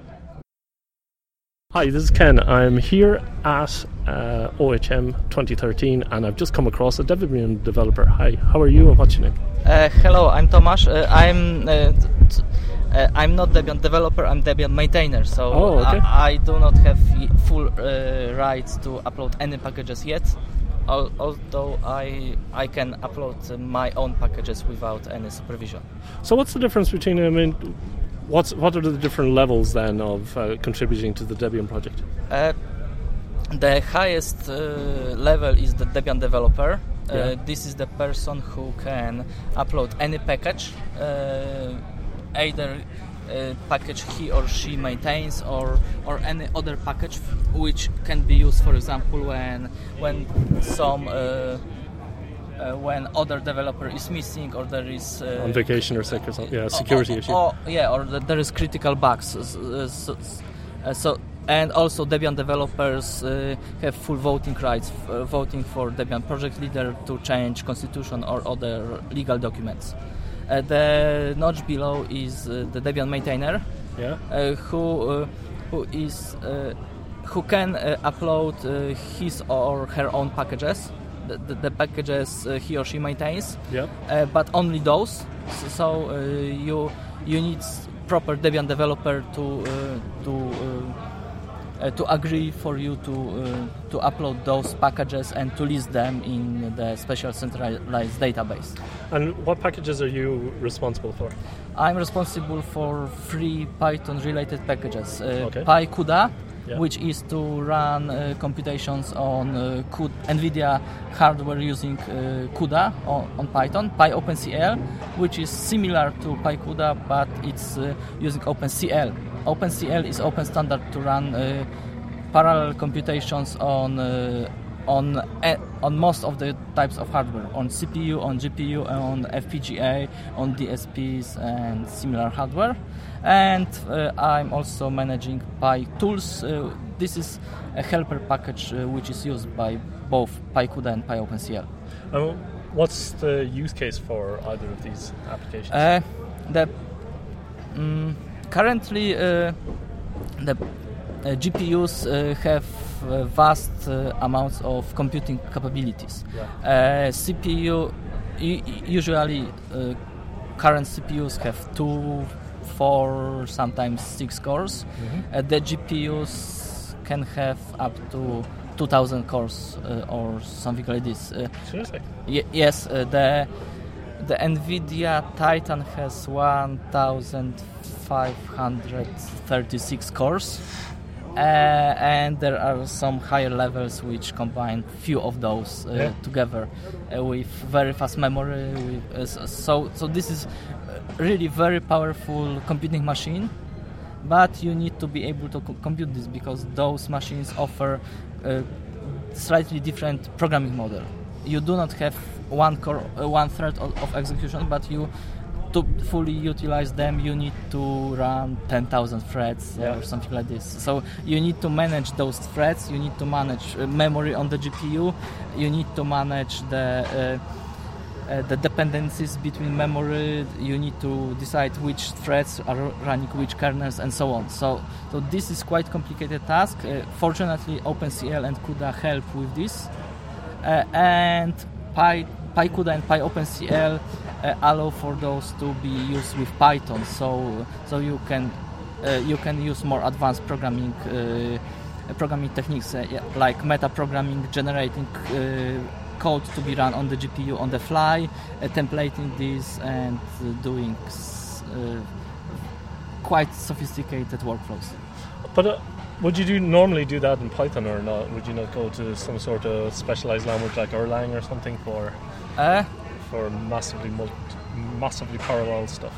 Hi, this is Ken. I'm here at uh, O H M twenty thirteen and I've just come across a Debian developer. Hi, how are you and what's your name? Uh, hello, I'm Tomasz. Uh, I'm uh, t- uh, I'm not Debian developer, I'm Debian maintainer, so oh, okay. I, I do not have y- full uh, rights to upload any packages yet, al- although I I can upload uh, my own packages without any supervision. So what's the difference between, I mean, what's what are the different levels then of uh, contributing to the Debian project? Uh, the highest uh, level is the Debian developer. Uh, yeah. This is the person who can upload any package, uh, either uh, package he or she maintains, or or any other package which can be used, for example, when when some uh, uh, when other developer is missing, or there is uh, on vacation or sick or something. Yeah, security or, issue. Or, yeah, or there is critical bugs. So, so, uh, so and also Debian developers uh, have full voting rights, f- uh, voting for Debian project leader to change constitution or other legal documents. Uh, the notch below is uh, the Debian maintainer, yeah. uh, who uh, who is uh, who can uh, upload uh, his or her own packages, the, the, the packages uh, he or she maintains, yeah. uh, but only those. So, so uh, you you need proper Debian developer to uh, to uh, Uh, to agree for you to uh, to upload those packages and to list them in the special centralized database. And what packages are you responsible for? I'm responsible for three Python-related packages. Uh, okay. PyCUDA, yeah. which is to run uh, computations on uh, CUD, NVIDIA hardware using uh, CUDA on, on Python. PyOpenCL, which is similar to PyCUDA, but it's uh, using OpenCL. OpenCL is open standard to run uh, parallel computations on uh, on uh, on most of the types of hardware, on C P U, on G P U, on F P G A, on D S Ps and similar hardware. And uh, I'm also managing PyTools. Uh, this is a helper package uh, which is used by both PyCUDA and PyOpenCL. Um, what's the use case for either of these applications? Uh, the um, Currently, uh, the uh, G P Us uh, have uh, vast uh, amounts of computing capabilities. Yeah. Uh, C P U, u- usually uh, current C P Us have two, four, sometimes six cores. Mm-hmm. Uh, the G P Us can have up to two thousand cores uh, or something like this. Uh, Seriously? Y- yes, uh, the the NVIDIA Titan has one thousand five hundred thirty-six cores, uh, and there are some higher levels which combine few of those uh, yeah. together uh, with very fast memory. With, uh, so, so this is really very powerful computing machine, but you need to be able to co- compute this because those machines offer a slightly different programming model. You do not have one core, uh, one thread of, of execution, but you to fully utilize them, you need to run ten thousand threads yeah. or something like this. So you need to manage those threads, you need to manage uh, memory on the G P U, you need to manage the uh, uh, the dependencies between memory, you need to decide which threads are running which kernels and so on. So, so this is quite complicated task. Uh, fortunately, OpenCL and CUDA help with this. Uh, and Py, PyCUDA and PyOpenCL uh, allow for those to be used with Python, so so you can uh, you can use more advanced programming uh, programming techniques uh, yeah, like meta-programming, generating uh, code to be run on the G P U on the fly, uh, templating this, and uh, doing uh, quite sophisticated workflows. But uh, would you do normally do that in Python or not? Would you not go to some sort of specialized language like Erlang or something for uh, for massively multi, massively parallel stuff?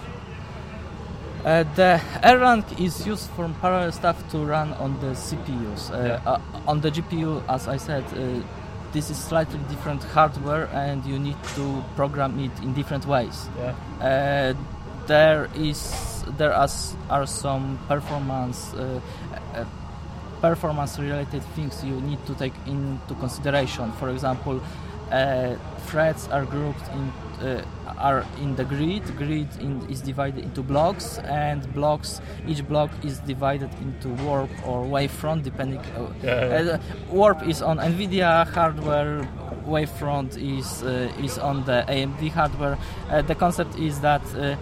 Uh, the Erlang is used for parallel stuff to run on the C P Us. Uh, yeah. uh, on the G P U, as I said, uh, this is slightly different hardware, and you need to program it in different ways. Yeah. Uh, there is there are, are some performance uh, uh, performance related things you need to take into consideration. For example, uh, threads are grouped in uh, are in the grid. Grid in, is divided into blocks, and blocks. Each block is divided into warp or wavefront, depending. Uh, yeah, yeah. Uh, warp is on NVIDIA hardware. Wavefront is uh, is on the A M D hardware. Uh, the concept is that uh,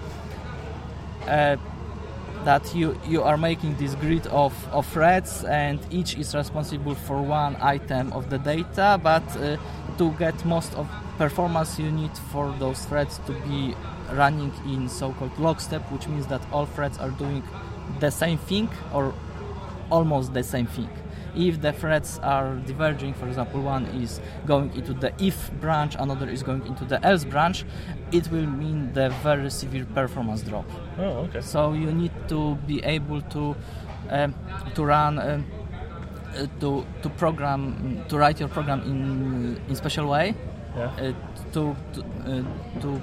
uh, that you you are making this grid of, of threads, and each is responsible for one item of the data, but uh, to get most of performance you need for those threads to be running in so-called lockstep, which means that all threads are doing the same thing or almost the same thing. If the threads are diverging, for example, one is going into the if branch, another is going into the else branch, it will mean the very severe performance drop. Oh, okay. So you need to be able to um, to run um, uh, to to program to write your program in in special way. Yeah. Uh, to to uh, to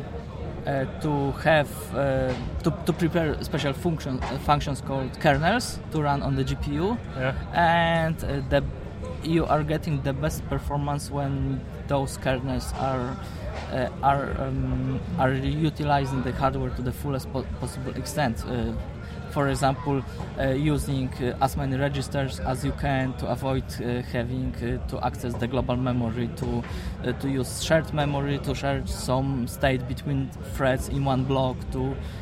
Uh, to have uh, to, to prepare special function, uh, functions called kernels to run on the G P U, yeah. and uh, the you are getting the best performance when those kernels are uh, are um, are utilizing the hardware to the fullest po- possible extent. Uh, for example, uh, using uh, as many registers as you can to avoid uh, having uh, to access the global memory, to uh, to use shared memory, to share some state between threads in one block, to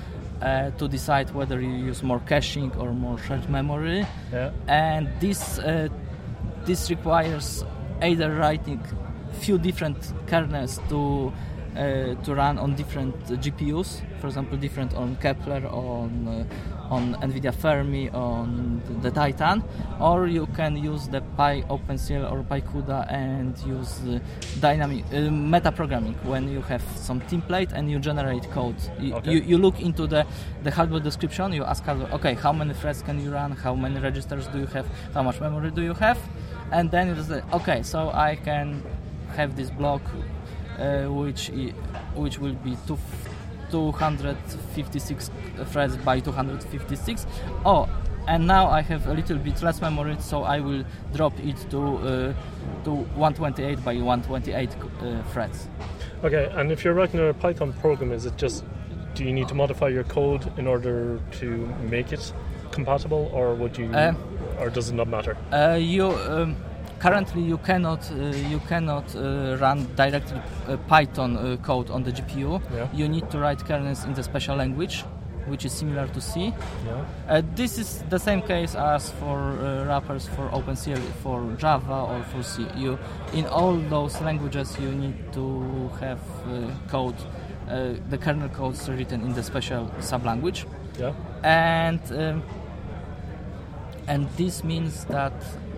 uh, to decide whether you use more caching or more shared memory. Yeah. And this uh, this requires either writing few different kernels to uh, to run on different uh, G P Us, for example, different on Kepler, on uh, on NVIDIA Fermi, on the, the Titan, or you can use the PyOpenCL or PyCUDA and use uh, dynamic uh, meta-programming when you have some template and you generate code. You, Okay. you, you look into the, the hardware description, you ask hardware, okay, how many threads can you run, how many registers do you have, how much memory do you have, and then you say, okay, so I can have this block uh, which I, which will be two two hundred fifty-six threads by two hundred fifty-six. Oh, and now I have a little bit less memory, so I will drop it to uh, to one twenty-eight by one twenty-eight uh, threads. Okay, and if you're writing a Python program, is it just, do you need to modify your code in order to make it compatible, or would you, Uh, or does it not matter? Uh, you um, currently you cannot uh, you cannot uh, run directly uh, Python uh, code on the G P U. Yeah. You need to write kernels in the special language, which is similar to C. Yeah. Uh, this is the same case as for uh, wrappers for OpenCL, for Java or for C. You, in all those languages, you need to have uh, code, uh, the kernel codes written in the special sublanguage. Yeah. And um, and this means that.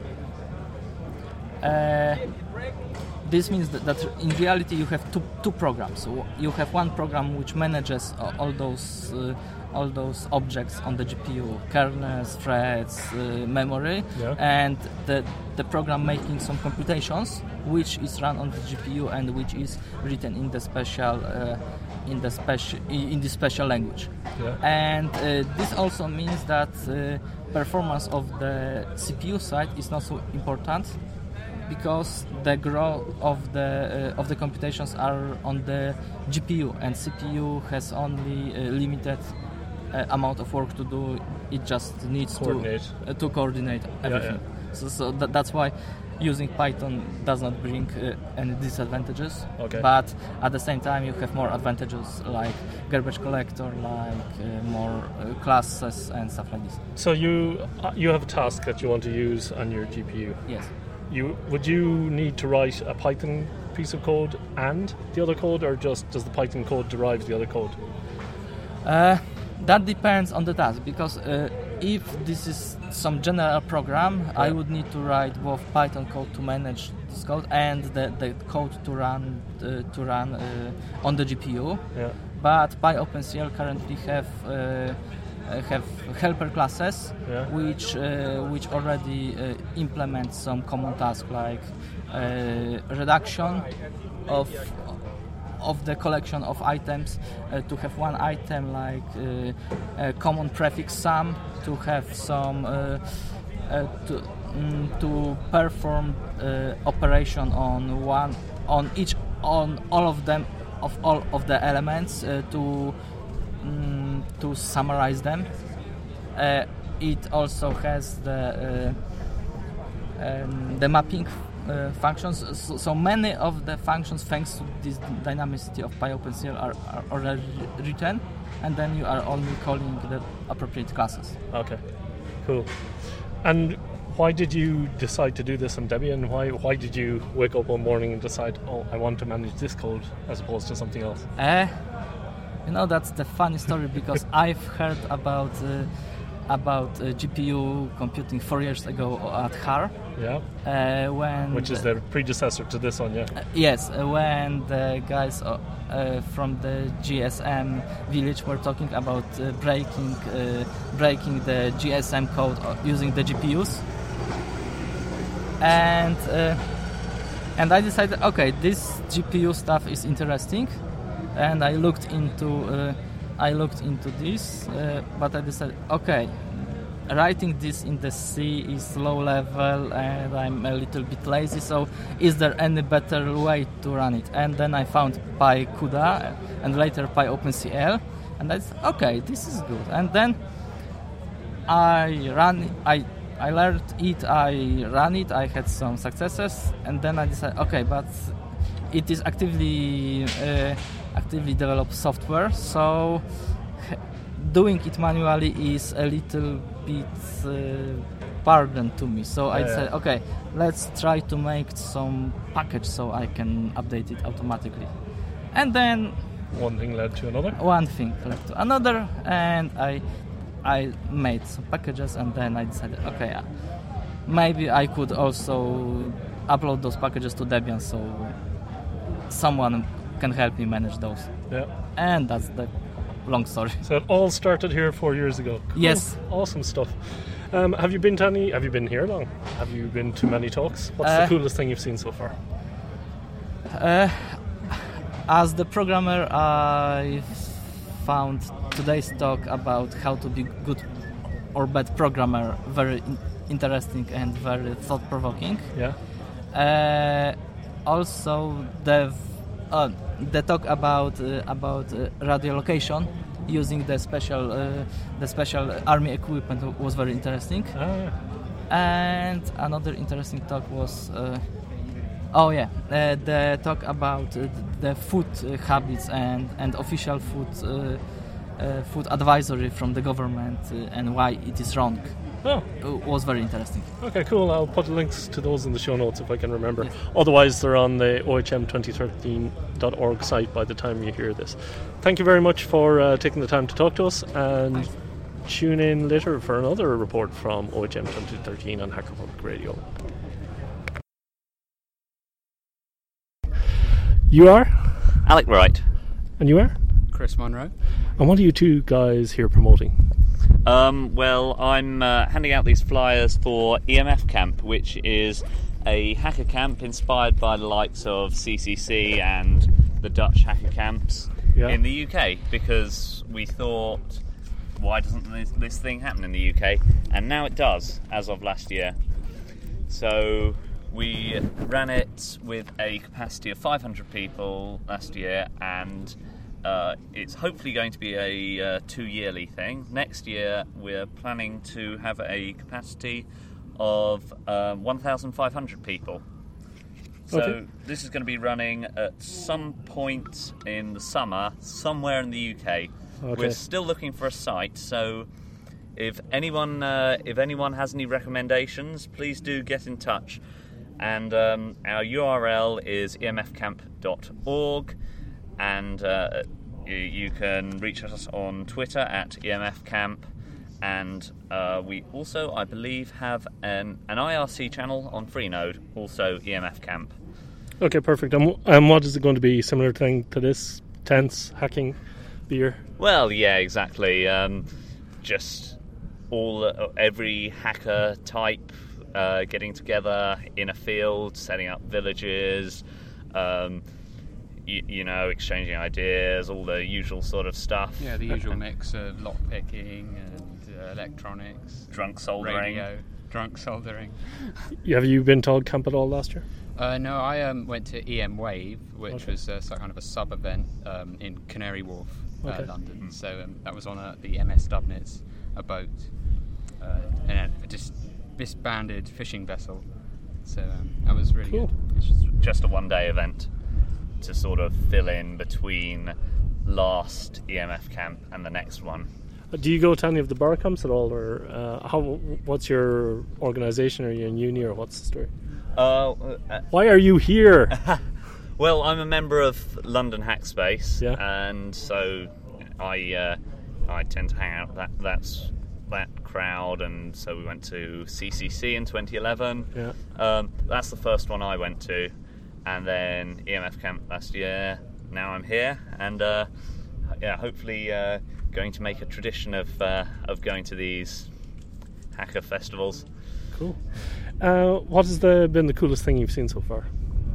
Uh, this means that, that in reality you have two two programs. So you have one program which manages uh, all those uh, all those objects on the G P U, kernels, threads, uh, memory, Yeah. and the the program making some computations, which is run on the G P U and which is written in the special uh, in the special in the special language. Yeah. And uh, this also means that uh, performance of the C P U side is not so important, because the growth of the uh, of the computations are on the G P U, and C P U has only a limited uh, amount of work to do. It just needs Coordinate. to uh, to coordinate everything. yeah. So, so that, that's why using Python does not bring uh, any disadvantages. Okay. But at the same time, you have more advantages like garbage collector, like uh, more uh, classes and stuff like this. So you uh, you have a task that you want to use on your G P U. Yes. You would you need to write a Python piece of code and the other code, or just does the Python code derive the other code? Uh, that depends on the task, because uh, if this is some general program, I would need to write both Python code to manage this code and the, the code to run uh, to run uh, on the G P U. Yeah. But PyOpenCL currently have uh, uh, have helper classes, Yeah. which uh, which already uh, implement some common tasks like uh, reduction of of the collection of items, uh, to have one item like uh, a common prefix sum, to have some uh, uh, to mm, to perform uh, operation on one on each on all of them of all of the elements uh, to um, to summarize them. Uh, it also has the uh, um, the mapping uh, functions. So, so many of the functions, thanks to this dynamicity of PyOpenCL, are, are already written, and then you are only calling the appropriate classes. Okay, cool. And why did you decide to do this on Debian? Why why did you wake up one morning and decide, oh, I want to manage this code as opposed to something else? Uh, you know, that's the funny story because I've heard about uh, about uh, G P U computing four years ago at H A R. Yeah. Uh, when Which is the predecessor to this one, yeah. Uh, yes, uh, when the guys uh, uh, from the G S M village were talking about uh, breaking uh, breaking the G S M code using the G P Us. And uh, and I decided, okay, this G P U stuff is interesting, and I looked into uh, I looked into this, uh, but I decided, okay, writing this in the C is low level, and I'm a little bit lazy. So, is there any better way to run it? And then I found PyCUDA, and later PyOpenCL, and I said, okay, this is good. And then I ran I. I learned it, I ran it, I had some successes, and then I decided, okay, but it is actively uh, actively developed software, so doing it manually is a little bit uh, burden to me. So I decided, yeah. okay, let's try to make some package so I can update it automatically. And then one thing led to another. One thing led to another, and I. I made some packages, and then I decided, okay, uh, maybe I could also upload those packages to Debian, so someone can help me manage those. Yeah. And that's the long story. So it all started here four years ago. Cool. Yes. Awesome stuff. Um, have you been to any? Have you been here long? Have you been to many talks? What's uh, the coolest thing you've seen so far? Uh, as the programmer, I've found today's talk about how to be good or bad programmer very in- interesting and very thought-provoking. Yeah. Uh, also, the uh, the talk about uh, about uh, radio location using the special uh, the special army equipment was very interesting. Ah. And another interesting talk was. Uh, Oh yeah, uh, the talk about uh, the food uh, habits and, and official food uh, uh, food advisory from the government uh, and why it is wrong. Oh, uh, was very interesting. Okay, cool. I'll put links to those in the show notes if I can remember. Yes. Otherwise, they're on the O H M twenty thirteen dot org site by the time you hear this. Thank you very much for uh, taking the time to talk to us, and Thanks. Tune in later for another report from O H M twenty thirteen on Hacker Public Radio. You are? Alec Wright. And you are? Chris Monroe. And what are you two guys here promoting? Um, well, I'm uh, handing out these flyers for E M F Camp, which is a hacker camp inspired by the likes of C C C and the Dutch hacker camps yeah. in the U K, because we thought, why doesn't this, this thing happen in the U K? And now it does, as of last year. So we ran it with a capacity of five hundred people last year, and uh, it's hopefully going to be a uh, two-yearly thing. Next year, we're planning to have a capacity of uh, one thousand five hundred people. So okay. This is going to be running at some point in the summer, somewhere in the U K. Okay. We're still looking for a site, so if anyone uh, if anyone has any recommendations, please do get in touch. And um, our U R L is e m f camp dot org, and uh, you, you can reach us on Twitter at E M F Camp, and uh, we also, I believe, have an, an I R C channel on Freenode, also E M F Camp. Okay, perfect. And, and what is it going to be? Similar thing to this? Tents, hacking, beer? Well, yeah, exactly. Um, just all uh, every hacker type Uh, getting together in a field, setting up villages, um, you, you know, exchanging ideas, all the usual sort of stuff. Yeah, the usual mix of lockpicking and uh, electronics, drunk soldering, radio, drunk soldering. Have you been to Camp at all last year? Uh, no, I um, went to E M Wave, which Okay. was uh, so kind of a sub-event um, in Canary Wharf, uh, Okay. London. So um, that was on a, the M S Dubnitz, a boat, uh, and a just disbanded fishing vessel. So um, that was really Cool. good. It's just a one-day event to sort of fill in between last E M F camp and the next one. Uh, Do you go to any of the bar camps at all, or uh, how? What's your organisation? Are you in uni, or what's the story? Uh, uh, Why are you here? Well, I'm a member of London Hackspace, Yeah. and so I uh, I tend to hang out with that that's that crowd, and so we went to C C C in twenty eleven. Yeah. Um, that's the first one I went to, and then E M F camp last year. Now I'm here, and uh, yeah, hopefully uh, going to make a tradition of uh, of going to these hacker festivals. Cool. Uh, what has the, been the coolest thing you've seen so far?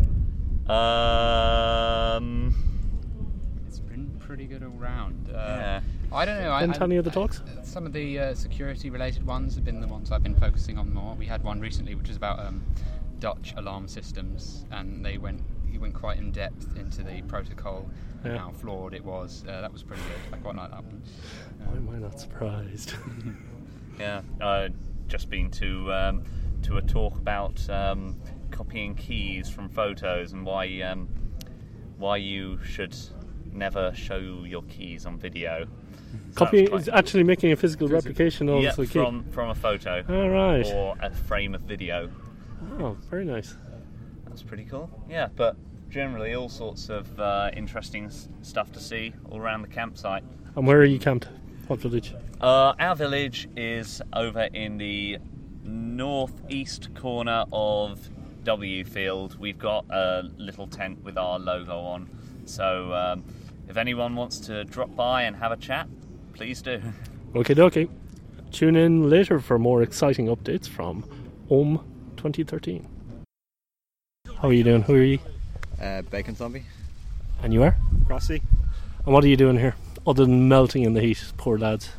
Um, It's been pretty good all round. Uh, Yeah. I don't know. I, Been to I- any of the talks? I- some of the uh, security-related ones have been the ones I've been focusing on more. We had one recently, which was about um, Dutch alarm systems, and they went he went quite in depth into the protocol and Yeah. how flawed it was. Uh, that was pretty good. I quite like that one. Why am I not surprised? Yeah, uh, just been to um, to a talk about um, copying keys from photos and why um, why you should never show your keys on video. So Copying that was is quite- actually making a physical replication of yeah, the key. from from a photo. All right. Or a frame of video. Oh, very nice. That's pretty cool. Yeah, but generally all sorts of uh, interesting s- stuff to see all around the campsite. And where are you camped? What village? Uh, our village is over in the northeast corner of W Field. We've got a little tent with our logo on. So um, if anyone wants to drop by and have a chat, please do. Okay, dokie. Tune in later for more exciting updates from O M twenty thirteen. How are you doing? Who are you? Uh, Bacon Zombie. And you are? Crossy. And what are you doing here? Other than melting in the heat, poor lads.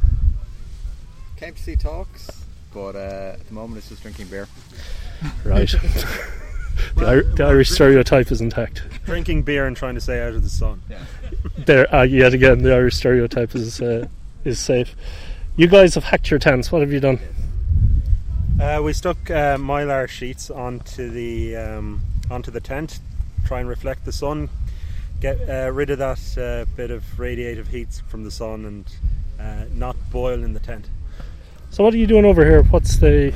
Came to see talks, but uh, at the moment it's just drinking beer. Right. the, Ir- the Irish stereotype is intact. Drinking beer and trying to stay out of the sun. Yeah. There, uh, yet again, the Irish stereotype is uh, is safe. You guys have hacked your tents. What have you done? Uh, we stuck uh, mylar sheets onto the um, onto the tent, try and reflect the sun, get uh, rid of that uh, bit of radiative heat from the sun, and uh, not boil in the tent. So what are you doing over here? What's the...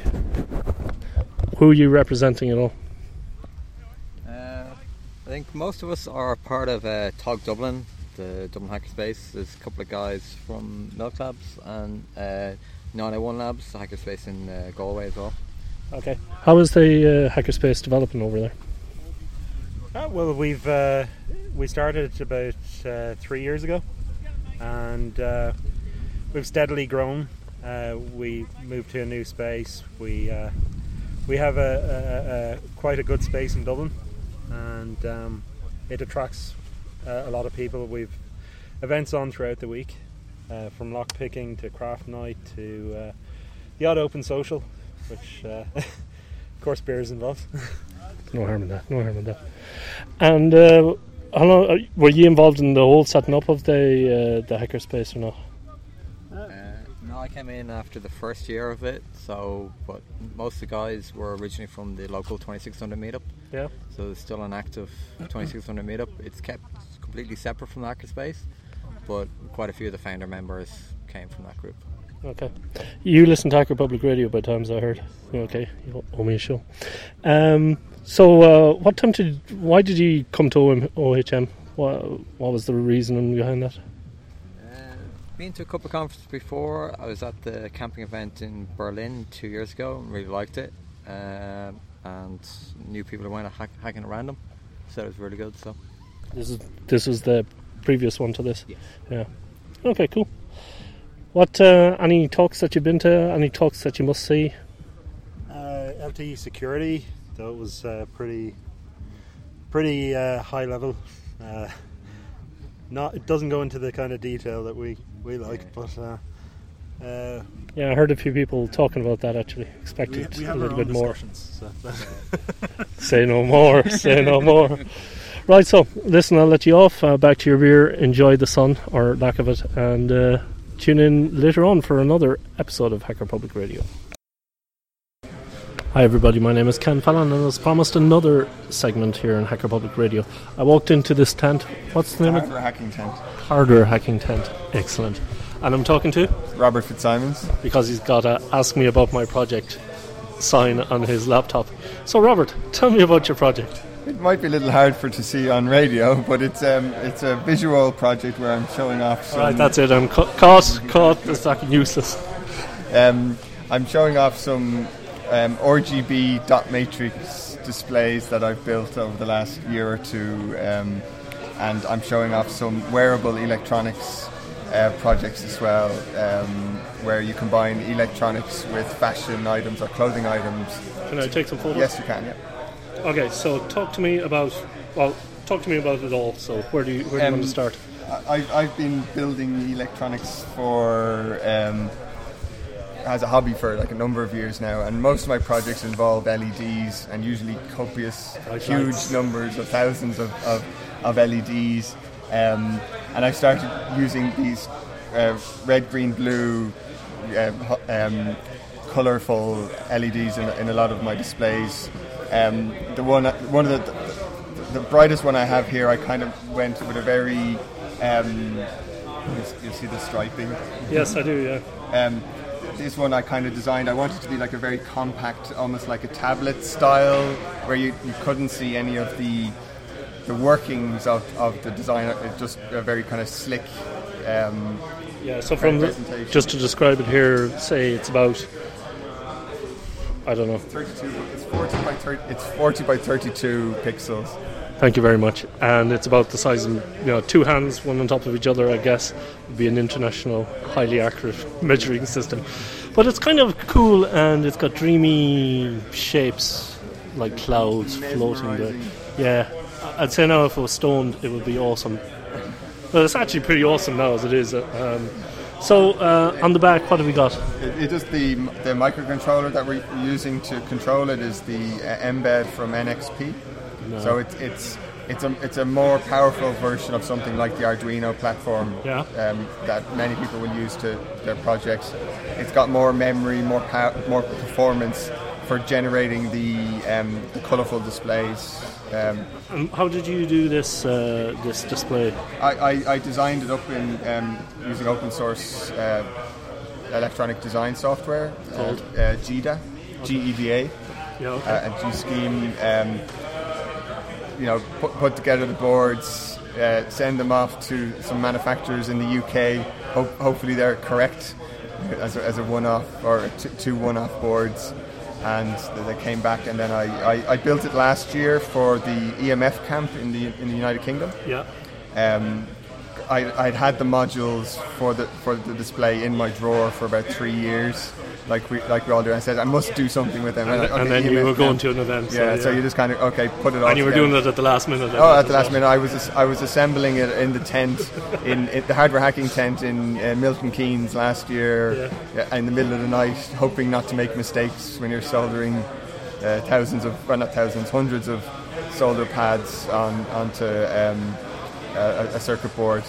Who are you representing at all? Uh, I think most of us are part of uh, T O G Dublin, the Dublin Hackerspace. There's a couple of guys from Milk Labs and uh, nine oh one Labs, the hackerspace in uh, Galway as well. Okay. How is the uh, hackerspace developing over there? Uh, well, we've uh, we started about uh, three years ago, and uh, we've steadily grown. Uh, we moved to a new space. We uh, we have a, a, a quite a good space in Dublin, and um, it attracts uh, a lot of people. We've events on throughout the week, uh, from lock picking to craft night to uh, the odd open social, which uh, of course beer is involved. No harm in that. No harm in that. And uh, how long uh, were you involved in the whole setting up of the uh, the hackerspace or not? Uh, no, I came in after the first year of it, so but most of the guys were originally from the local twenty-six hundred meetup. Yeah. So there's still an active twenty-six hundred meetup. It's kept completely separate from the hackerspace, but quite a few of the founder members came from that group. Okay. You listen to Hacker Public Radio by times, I heard. Okay, you owe me a show. Um, so, uh, what time did? Why did you come to O H M? What, what was the reason behind that? Been to a couple of conferences before. I was at the camping event in Berlin two years ago and really liked it. Um, and knew people who went hack, hacking at random. So it was really good. So This is this was the previous one to this. Yes. Yeah. Okay. Cool. What? Uh, any talks that you've been to? Any talks that you must see? Uh, L T E security, though, it was uh, pretty, pretty uh, high level. Uh, not, it doesn't go into the kind of detail that we, we like, but uh, Uh, Yeah, I heard a few people talking about that actually. Expected we, we a have little our own bit more. discussions, So. Say no more, say no more. Right, so listen, I'll let you off. Uh, back to your beer, enjoy the sun, or lack of it, and uh, tune in later on for another episode of Hacker Public Radio. Hi everybody, my name is Ken Fallon, and as promised, another segment here in Hacker Public Radio. I walked into this tent. What's the name of it? Hardware Hacking Tent. Hardware Hacking Tent. Excellent. And I'm talking to? Robert Fitzsimons. Because he's got a Ask Me About My Project sign on his laptop. So Robert, tell me about your project. It might be a little hard for to see on radio, but it's um, it's a visual project where I'm showing off some... Alright, that's it. I'm ca- caught, caught. That's fucking useless. Um, I'm showing off some um, R G B dot matrix displays that I've built over the last year or two, um, and I'm showing off some wearable electronics uh, projects as well, um, where you combine electronics with fashion items or clothing items. Can I take some photos? Yes, you can, yeah. Okay, so talk to me about, well, talk to me about it all. So where do you, where do you Um, want to start? I, I've been building electronics for um, as a hobby for like a number of years now, and most of my projects involve L E Ds and usually copious, Bright huge lights. numbers of thousands of, of, of L E Ds. Um, and I started using these uh, red, green, blue, uh, ho- um, colourful L E Ds in, in a lot of my displays. Um, the one, one of the, the, the brightest one I have here, I kind of went with a very, um, you, you see the striping? Yes, I do, yeah. Um, this one I kind of designed, I wanted it to be like a very compact, almost like a tablet style, where you, you couldn't see any of the the workings of, of the design. It's just a very kind of slick um, Yeah, so from the, presentation. just to describe it here, say it's about, I don't know. thirty-two, it's forty by thirty, it's forty by thirty-two pixels. Thank you very much. And it's about the size of, you know, two hands, one on top of each other, I guess, would be an international, highly accurate measuring system. But it's kind of cool, and it's got dreamy shapes, like clouds floating there. Yeah, I'd say now if it was stoned, it would be awesome. But it's actually pretty awesome now as it is. Um, so, uh, on the back, what have we got? It, it is the the microcontroller that we're using to control it is the uh, mbed from N X P. No. So it, it's it's a it's a more powerful version of something like the Arduino platform Yeah. um, that many people will use to their projects. It's got more memory, more pow- more performance for generating the um, the colourful displays. Um, Um, how did you do this uh, this display? I, I, I designed it up in um, using open source uh, electronic design software Called? uh, uh, G E D A, G E D A, Yeah, okay. uh, and G-Scheme. Um, you know, put, put together the boards, uh, send them off to some manufacturers in the U K. Ho- hopefully, they're correct as a, as a one-off or t- two one-off boards. And they came back, and then I, I, I built it last year for the E M F camp in the in the United Kingdom. Yeah. Um, I, I'd had the modules for the for the display in my drawer for about three years, like we like we all do. I said I must do something with them. And, Okay, and then E M F you were going camp. to an event. Yeah, so, yeah. so you just kind of okay, put it all. And you were together. doing it at the last minute. Oh, at as the last well. minute, I was I was assembling it in the tent in, in the hardware hacking tent in uh, Milton Keynes last year, Yeah. yeah, in the middle of the night, hoping not to make mistakes when you're soldering uh, thousands of, well, not thousands, hundreds of solder pads on onto um, a, a circuit board.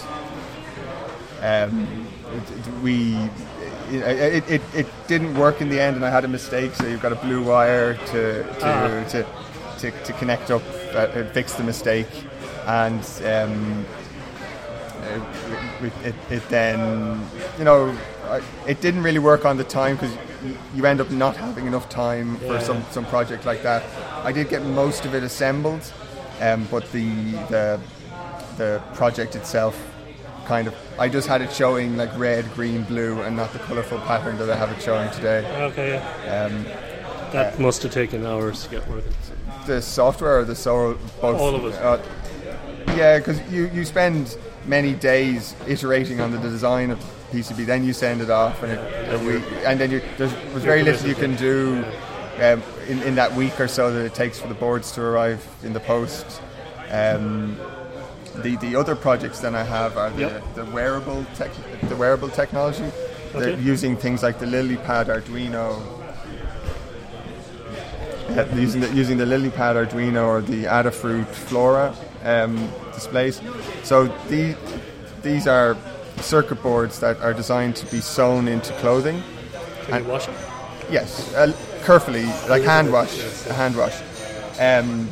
Um, it, we. It, it, it didn't work in the end, and I had a mistake. So you've got a blue wire to to Ah. to, to, to connect up, uh, fix the mistake, and um, it, it, it then, you know, I, it didn't really work on the time because you, you end up not having enough time for Yeah. some, some project like that. I did get most of it assembled, um, but the the the project itself kind of, I just had it showing like red, green, blue, and not the colourful pattern that I have it showing today. Okay, yeah. Um, That uh, must have taken hours to get working. the software or the soul, both? All of it. Uh, yeah, because you, you spend many days iterating on the design of the P C B, then you send it off, and, it, a week, and then you, there's, there's very little you can do um, in, in that week or so that it takes for the boards to arrive in the post. Um, the the other projects then I have are the, Yep. the wearable tech, the wearable technology. they're Okay. using things like the LilyPad Arduino, uh, using the using the LilyPad Arduino or the Adafruit Flora um, displays. So the, these are circuit boards that are designed to be sewn into clothing. Can you wash it? Yes, uh, carefully, like hand wash, hand wash. Um,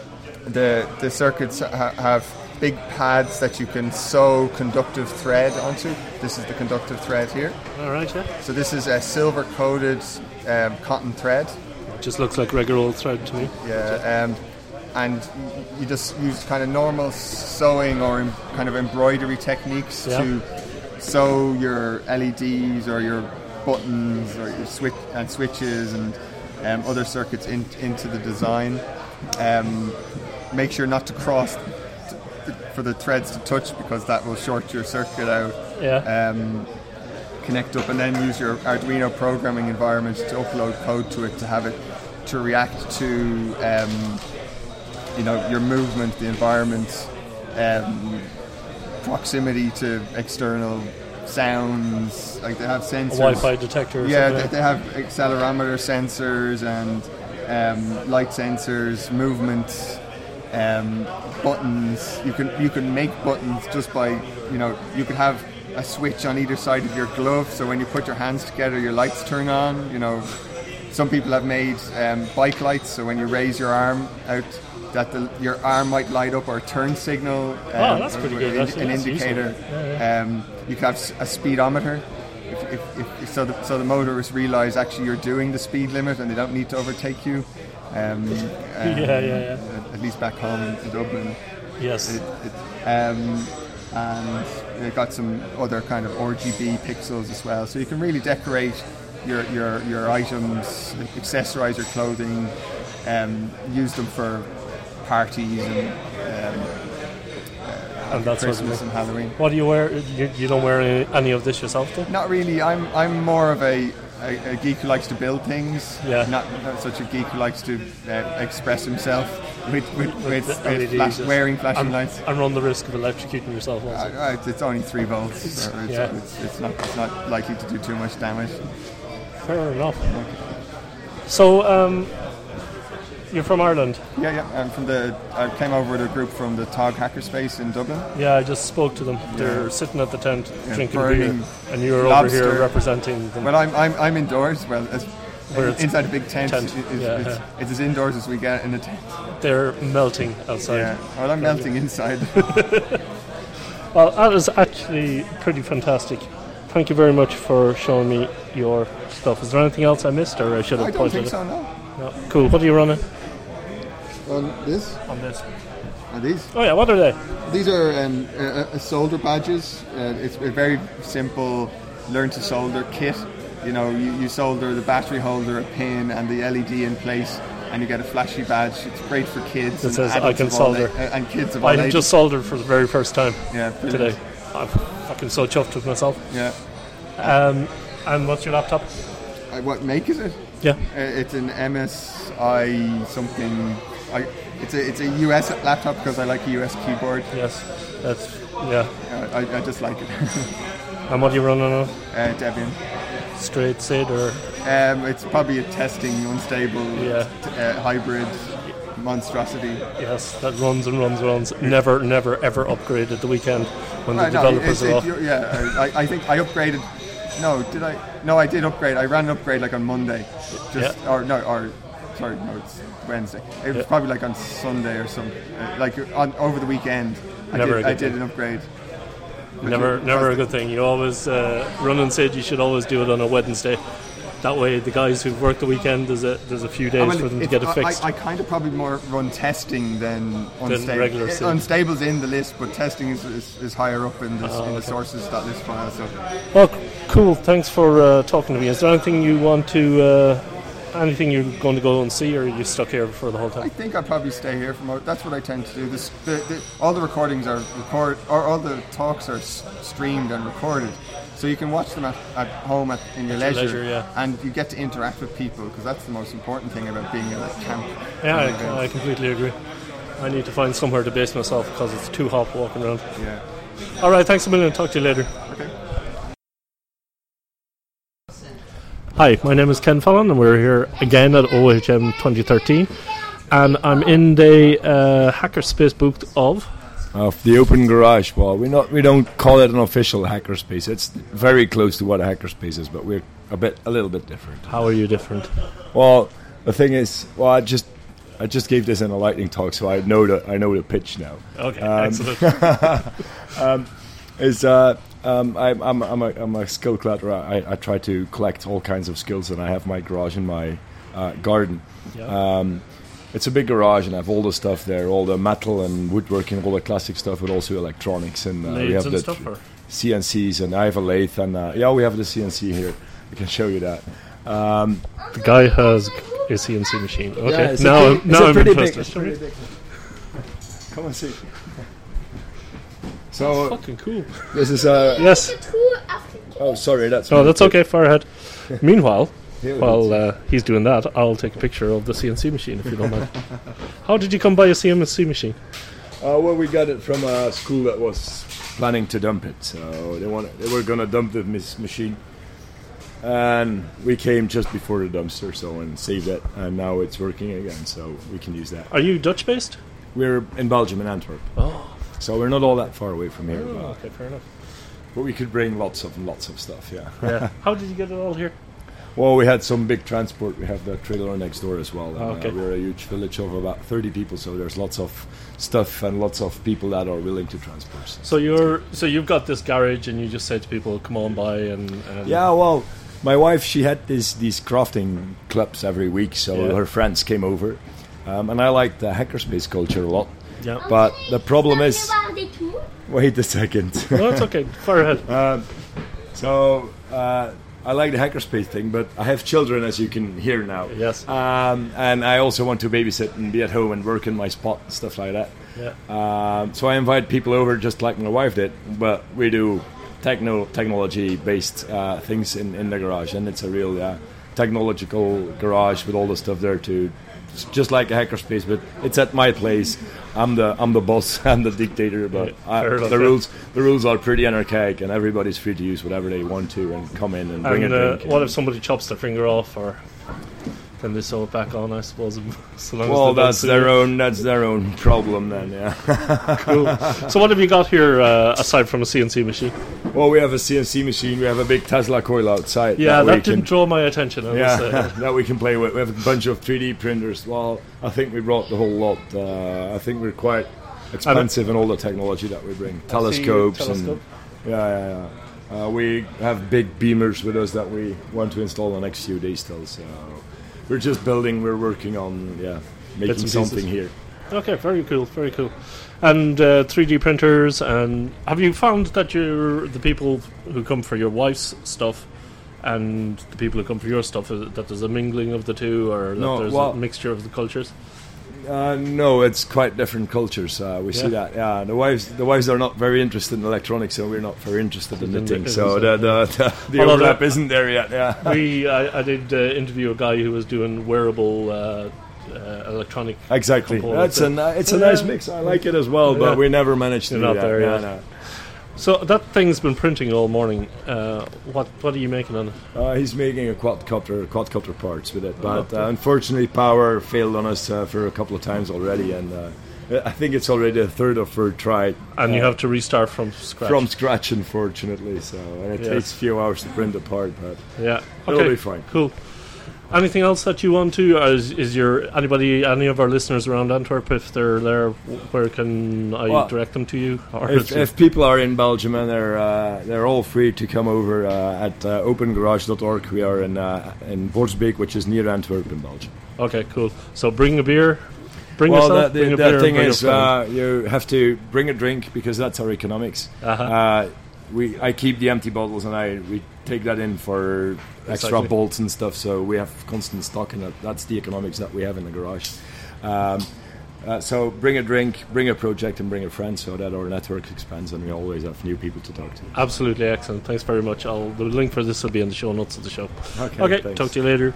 the the circuits ha- have big pads that you can sew conductive thread onto. This is the conductive thread here. All right, yeah. So this is a silver-coated um, cotton thread. It just looks like regular old thread to me. Yeah, um, and y- you just use kind of normal sewing or em- kind of embroidery techniques Yeah. to sew your L E Ds or your buttons or your switch and switches and um, other circuits in, into the design. Um, make sure not to cross t- t- for the threads to touch because that will short your circuit out. Yeah. Um, connect up and then use your Arduino programming environment to upload code to it to have it to react to um, you know your movement, the environment, um, proximity to external sounds. Like they have sensors, A Wi-Fi detector or yeah, something. they, they have accelerometer sensors and um, light sensors, movement, um, buttons. You can you can make buttons just by you know you could have a switch on either side of your glove, so when you put your hands together, your lights turn on. You know, some people have made um, bike lights, so when you raise your arm out, that the, your arm might light up or a turn signal. Um, Oh, that's pretty or good. An, That's- an that's indicator. useful. Yeah, Um, you could have s- a speedometer. If, if, if, so, the, so the motorists realise actually you're doing the speed limit and they don't need to overtake you. Um, um, Yeah, yeah, yeah. At, at least back home in, in Dublin. Yes. It, it, um, and they've got some other kind of R G B pixels as well. So you can really decorate your, your, your items, accessorise your clothing, um, use them for parties and um, uh, And that sort of Christmas thing. and Halloween. What do you wear? You, you don't wear any, any of this yourself, though? Not really. I'm I'm more of a, a, a geek who likes to build things. Yeah. Not, not such a geek who likes to uh, express himself with with, with, the with L E Ds, flash, yes. wearing flashing and, lights. And run the risk of electrocuting yourself also. Uh, uh, it's only three volts. So it's, Yeah. it's, it's not it's not likely to do too much damage. Fair enough. So, um, you're from Ireland? Yeah, yeah. I'm from the. I came over with a group from the Tog Hackerspace in Dublin. Yeah, I just spoke to them. They're Yeah. sitting at the tent Yeah, drinking burning beer, and you're over lobster. here representing them. Well, I'm I'm, I'm indoors. Well, as, Where it's inside a big tent. tent, It- it's, yeah, it's, yeah. it's as indoors as we get in a tent. They're melting outside. Yeah. Well, I'm melting inside. Well, that is actually pretty fantastic. Thank you very much for showing me your stuff. Is there anything else I missed, or I should have I don't pointed think it? so. No. No. Cool. What are you running? On this? On this. Are these? Oh yeah. What are they? These are um, uh, uh, solder badges. Uh, it's a very simple learn to solder kit. You know, you, you solder the battery holder, a pin, and the L E D in place, and you get a flashy badge. It's great for kids. It and says I adults can of all solder. a- uh, and kids of all I ages. just soldered for the very first time. Yeah, brilliant. today. I'm fucking so chuffed with myself. Yeah. Um, and what's your laptop? Uh, what make is it? Yeah. Uh, it's an M S I something. I, it's a it's a U S laptop because I like a U S keyboard. Yes, that's yeah. Uh, I, I just like it. And what are you running on? Uh, Debian. Straight S I D or? Um, it's probably a testing, unstable, Yeah. t- uh, hybrid monstrosity. Yes, that runs and runs and runs. Never, never, ever upgraded the weekend when the Uh, no, developers it's- are it- off. you- yeah, I, I think I upgraded. No, did I? No, I did upgrade. I ran an upgrade like on Monday, just Yeah. or no, or sorry, no, it's Wednesday. It was Yeah. probably like on Sunday or some, uh, like on over the weekend. I Never did, a I good did thing. an upgrade. Never, never a good thing. You always uh, run and said you should always do it on a Wednesday. That way, the guys who've worked the weekend, there's a there's a few days I mean, for them to it's- get it I- fixed. I, I kind of probably more run testing than unstable. regular Uh, sim. Unstable's in the list, but testing is, is, is higher up in, this, Oh, in the okay. sources.list file. So Well, c- cool. Thanks for uh, talking to me. Is there anything you want to, uh, anything you're going to go and see, or are you stuck here for the whole I time? think I'll probably stay here for more. That's what I tend to do. This, the, the, all the recordings are record, or all the talks are s- streamed and recorded, so you can watch them at, at home at, in your At your leisure, leisure, yeah. and you get to interact with people because that's the most important thing about being at a camp. Yeah, or I, event. I completely agree. I need to find somewhere to base myself because it's too hot walking around. Yeah. All right, thanks a million. Talk to you later. Okay. Hi, my name is Ken Fallon, and we're here again at O H M twenty thirteen, and I'm in the uh, hackerspace booth of of the Open Garage. Well, we not we don't call it an official hackerspace. It's very close to what a hackerspace is, but we're a bit a little bit different. How are you different? Well, the thing is, well, I just I just gave this in a lightning talk, so I know the I know the pitch now. Okay, um, excellent. um, is uh, um, I'm I'm I'm a, I'm a skill collector. I, I try to collect all kinds of skills, and I have my garage in my uh, garden. Yeah. Um, it's a big garage, and I have all the stuff there, all the metal and woodworking, all the classic stuff, but also electronics. And uh, we Lathes have and the stuff, or? C N Cs, and I have a lathe, and uh, yeah, we have the C N C here. I can show you that. Um, the guy has a C N C machine. Okay, yeah, it's now, pretty, now I'm pretty interested. big, it's pretty big. Come and see. So that's fucking cool. This is uh yes. Oh, sorry, that's. Oh, that's okay. Far ahead. Meanwhile, Yeah, while uh, he's doing that, I'll take a picture of the C N C machine if you don't mind. How did you come by a C N C machine? Uh, well, we got it from a school that was planning to dump it. So they want they were gonna dump the mis- machine, and we came just before the dumpster, so and saved it, and now it's working again, so we can use that. Are you Dutch based? We're in Belgium, in Antwerp. Oh. So we're not all that far away from here. Oh, but, okay, fair enough. but we could bring lots of lots of stuff. Yeah. Yeah. How did you get it all here? Well, we had some big transport. We have the trailer next door as well. Oh, and, okay. uh, we're a huge village of about thirty people, so there's lots of stuff and lots of people that are willing to transport. So you're so you've got this garage, and you just say to people, "Come on by," and, and Yeah, well, my wife, she had this these crafting clubs every week, so Yeah. her friends came over, um, and I like the hackerspace culture a lot. Yeah. But the problem is, wait a second. No, it's okay. Far ahead. Um, so uh, I like the hackerspace thing, but I have children, as you can hear now. Yes. Um, and I also want to babysit and be at home and work in my spot and stuff like that. Yeah. Um, so I invite people over just like my wife did, but we do techno technology-based uh, things in, in the garage, and it's a real uh, technological garage with all the stuff there too. It's just like a hackerspace, but it's at my place. I'm the I'm the boss. I'm the dictator. But Yeah, I, fair enough, the yeah. rules the rules are pretty anarchic, and everybody's free to use whatever they want to and come in and bring And a uh, drink. what if somebody chops their finger off, or can they sew it back on? I suppose. So long well, as they don't that's sue their you. own that's their own problem then. Yeah. Cool. So what have you got here uh, aside from a C N C machine? Well, we have a C N C machine. We have a big Tesla coil outside. Yeah, we that can- didn't draw my attention. I Yeah, must say. that we can play with. We have a bunch of three D printers. Well, I think we brought the whole lot. Uh, I think we're quite expensive in all the technology that we bring. Telescopes and telescope. yeah, yeah, yeah. Uh, we have big beamers with us that we want to install the next few days still. So we're just building. We're working on yeah making Bits and something pieces. here. Okay, very cool, very cool. And uh, three D printers. And have you found that you're the people who come for your wife's stuff and the people who come for your stuff, uh, that there's a mingling of the two, or that No, there's well- a mixture of the cultures? Uh, no, it's quite different cultures. Uh, we see Yeah. that. Yeah, the wives, the wives are not very interested in electronics, so we're not very interested in Didn't knitting. re- So is the it? the, the, the Although overlap that- isn't there yet. Yeah. we, I, I did uh, interview a guy who was doing wearable uh, uh, electronic. Exactly. components. That's a ni- it's a Yeah. nice mix. I like it as well, Yeah. but we never managed to You're do not that. there Yeah, yet. no. So that thing's been printing all morning. Uh, what what are you making on it? Uh, he's making a quadcopter quadcopter parts with it, but Oh. uh, unfortunately, power failed on us uh, for a couple of times already, and uh, I think it's already the third or third try. And you uh, have to restart from scratch. From scratch, unfortunately. So and it Yes. takes a few hours to print the part, but Yeah. it'll Okay. be fine. Cool. Anything else that you want to? Or is, is your anybody, any of our listeners around Antwerp, if they're there, where can I Well, direct them to you? Or If, is it- if people are in Belgium and they're uh, they're all free to come over uh, at uh, open garage dot org. We are in uh, in Borsbeek, which is near Antwerp in Belgium. Okay, cool. So bring a beer. Bring well, yourself. the, bring the, a the beer, thing bring a is, friend. uh, you have to bring a drink because that's our economics. Uh-huh. Uh, we I keep the empty bottles and I we take that in for extra Exactly. bolts and stuff. So we have constant stock, and that, that's the economics that we have in the garage. Um, uh, so bring a drink, bring a project, and bring a friend, so that our network expands and we always have new people to talk to. Absolutely excellent. Thanks very much. I'll, the link for this will be in the show notes of the show. Okay, okay thanks. talk to you later.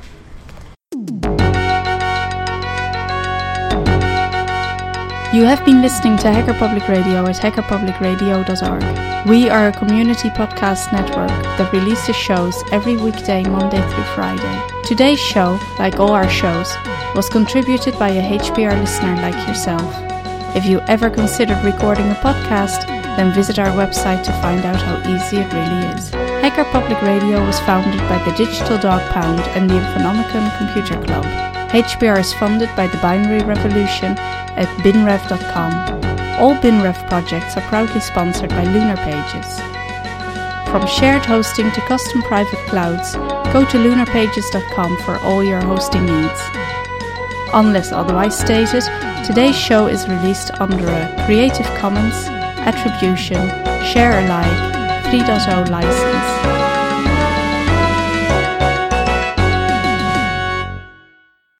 You have been listening to Hacker Public Radio at hacker public radio dot org. We are a community podcast network that releases shows every weekday, Monday through Friday. Today's show, like all our shows, was contributed by a H P R listener like yourself. If you ever considered recording a podcast, then visit our website to find out how easy it really is. Hacker Public Radio was founded by the Digital Dog Pound and the Infonomicon Computer Club. H P R is funded by the Binary Revolution at binrev dot com. All BinRev projects are proudly sponsored by Lunar Pages. From shared hosting to custom private clouds, go to lunar pages dot com for all your hosting needs. Unless otherwise stated, today's show is released under a Creative Commons Attribution Share Alike three point oh license.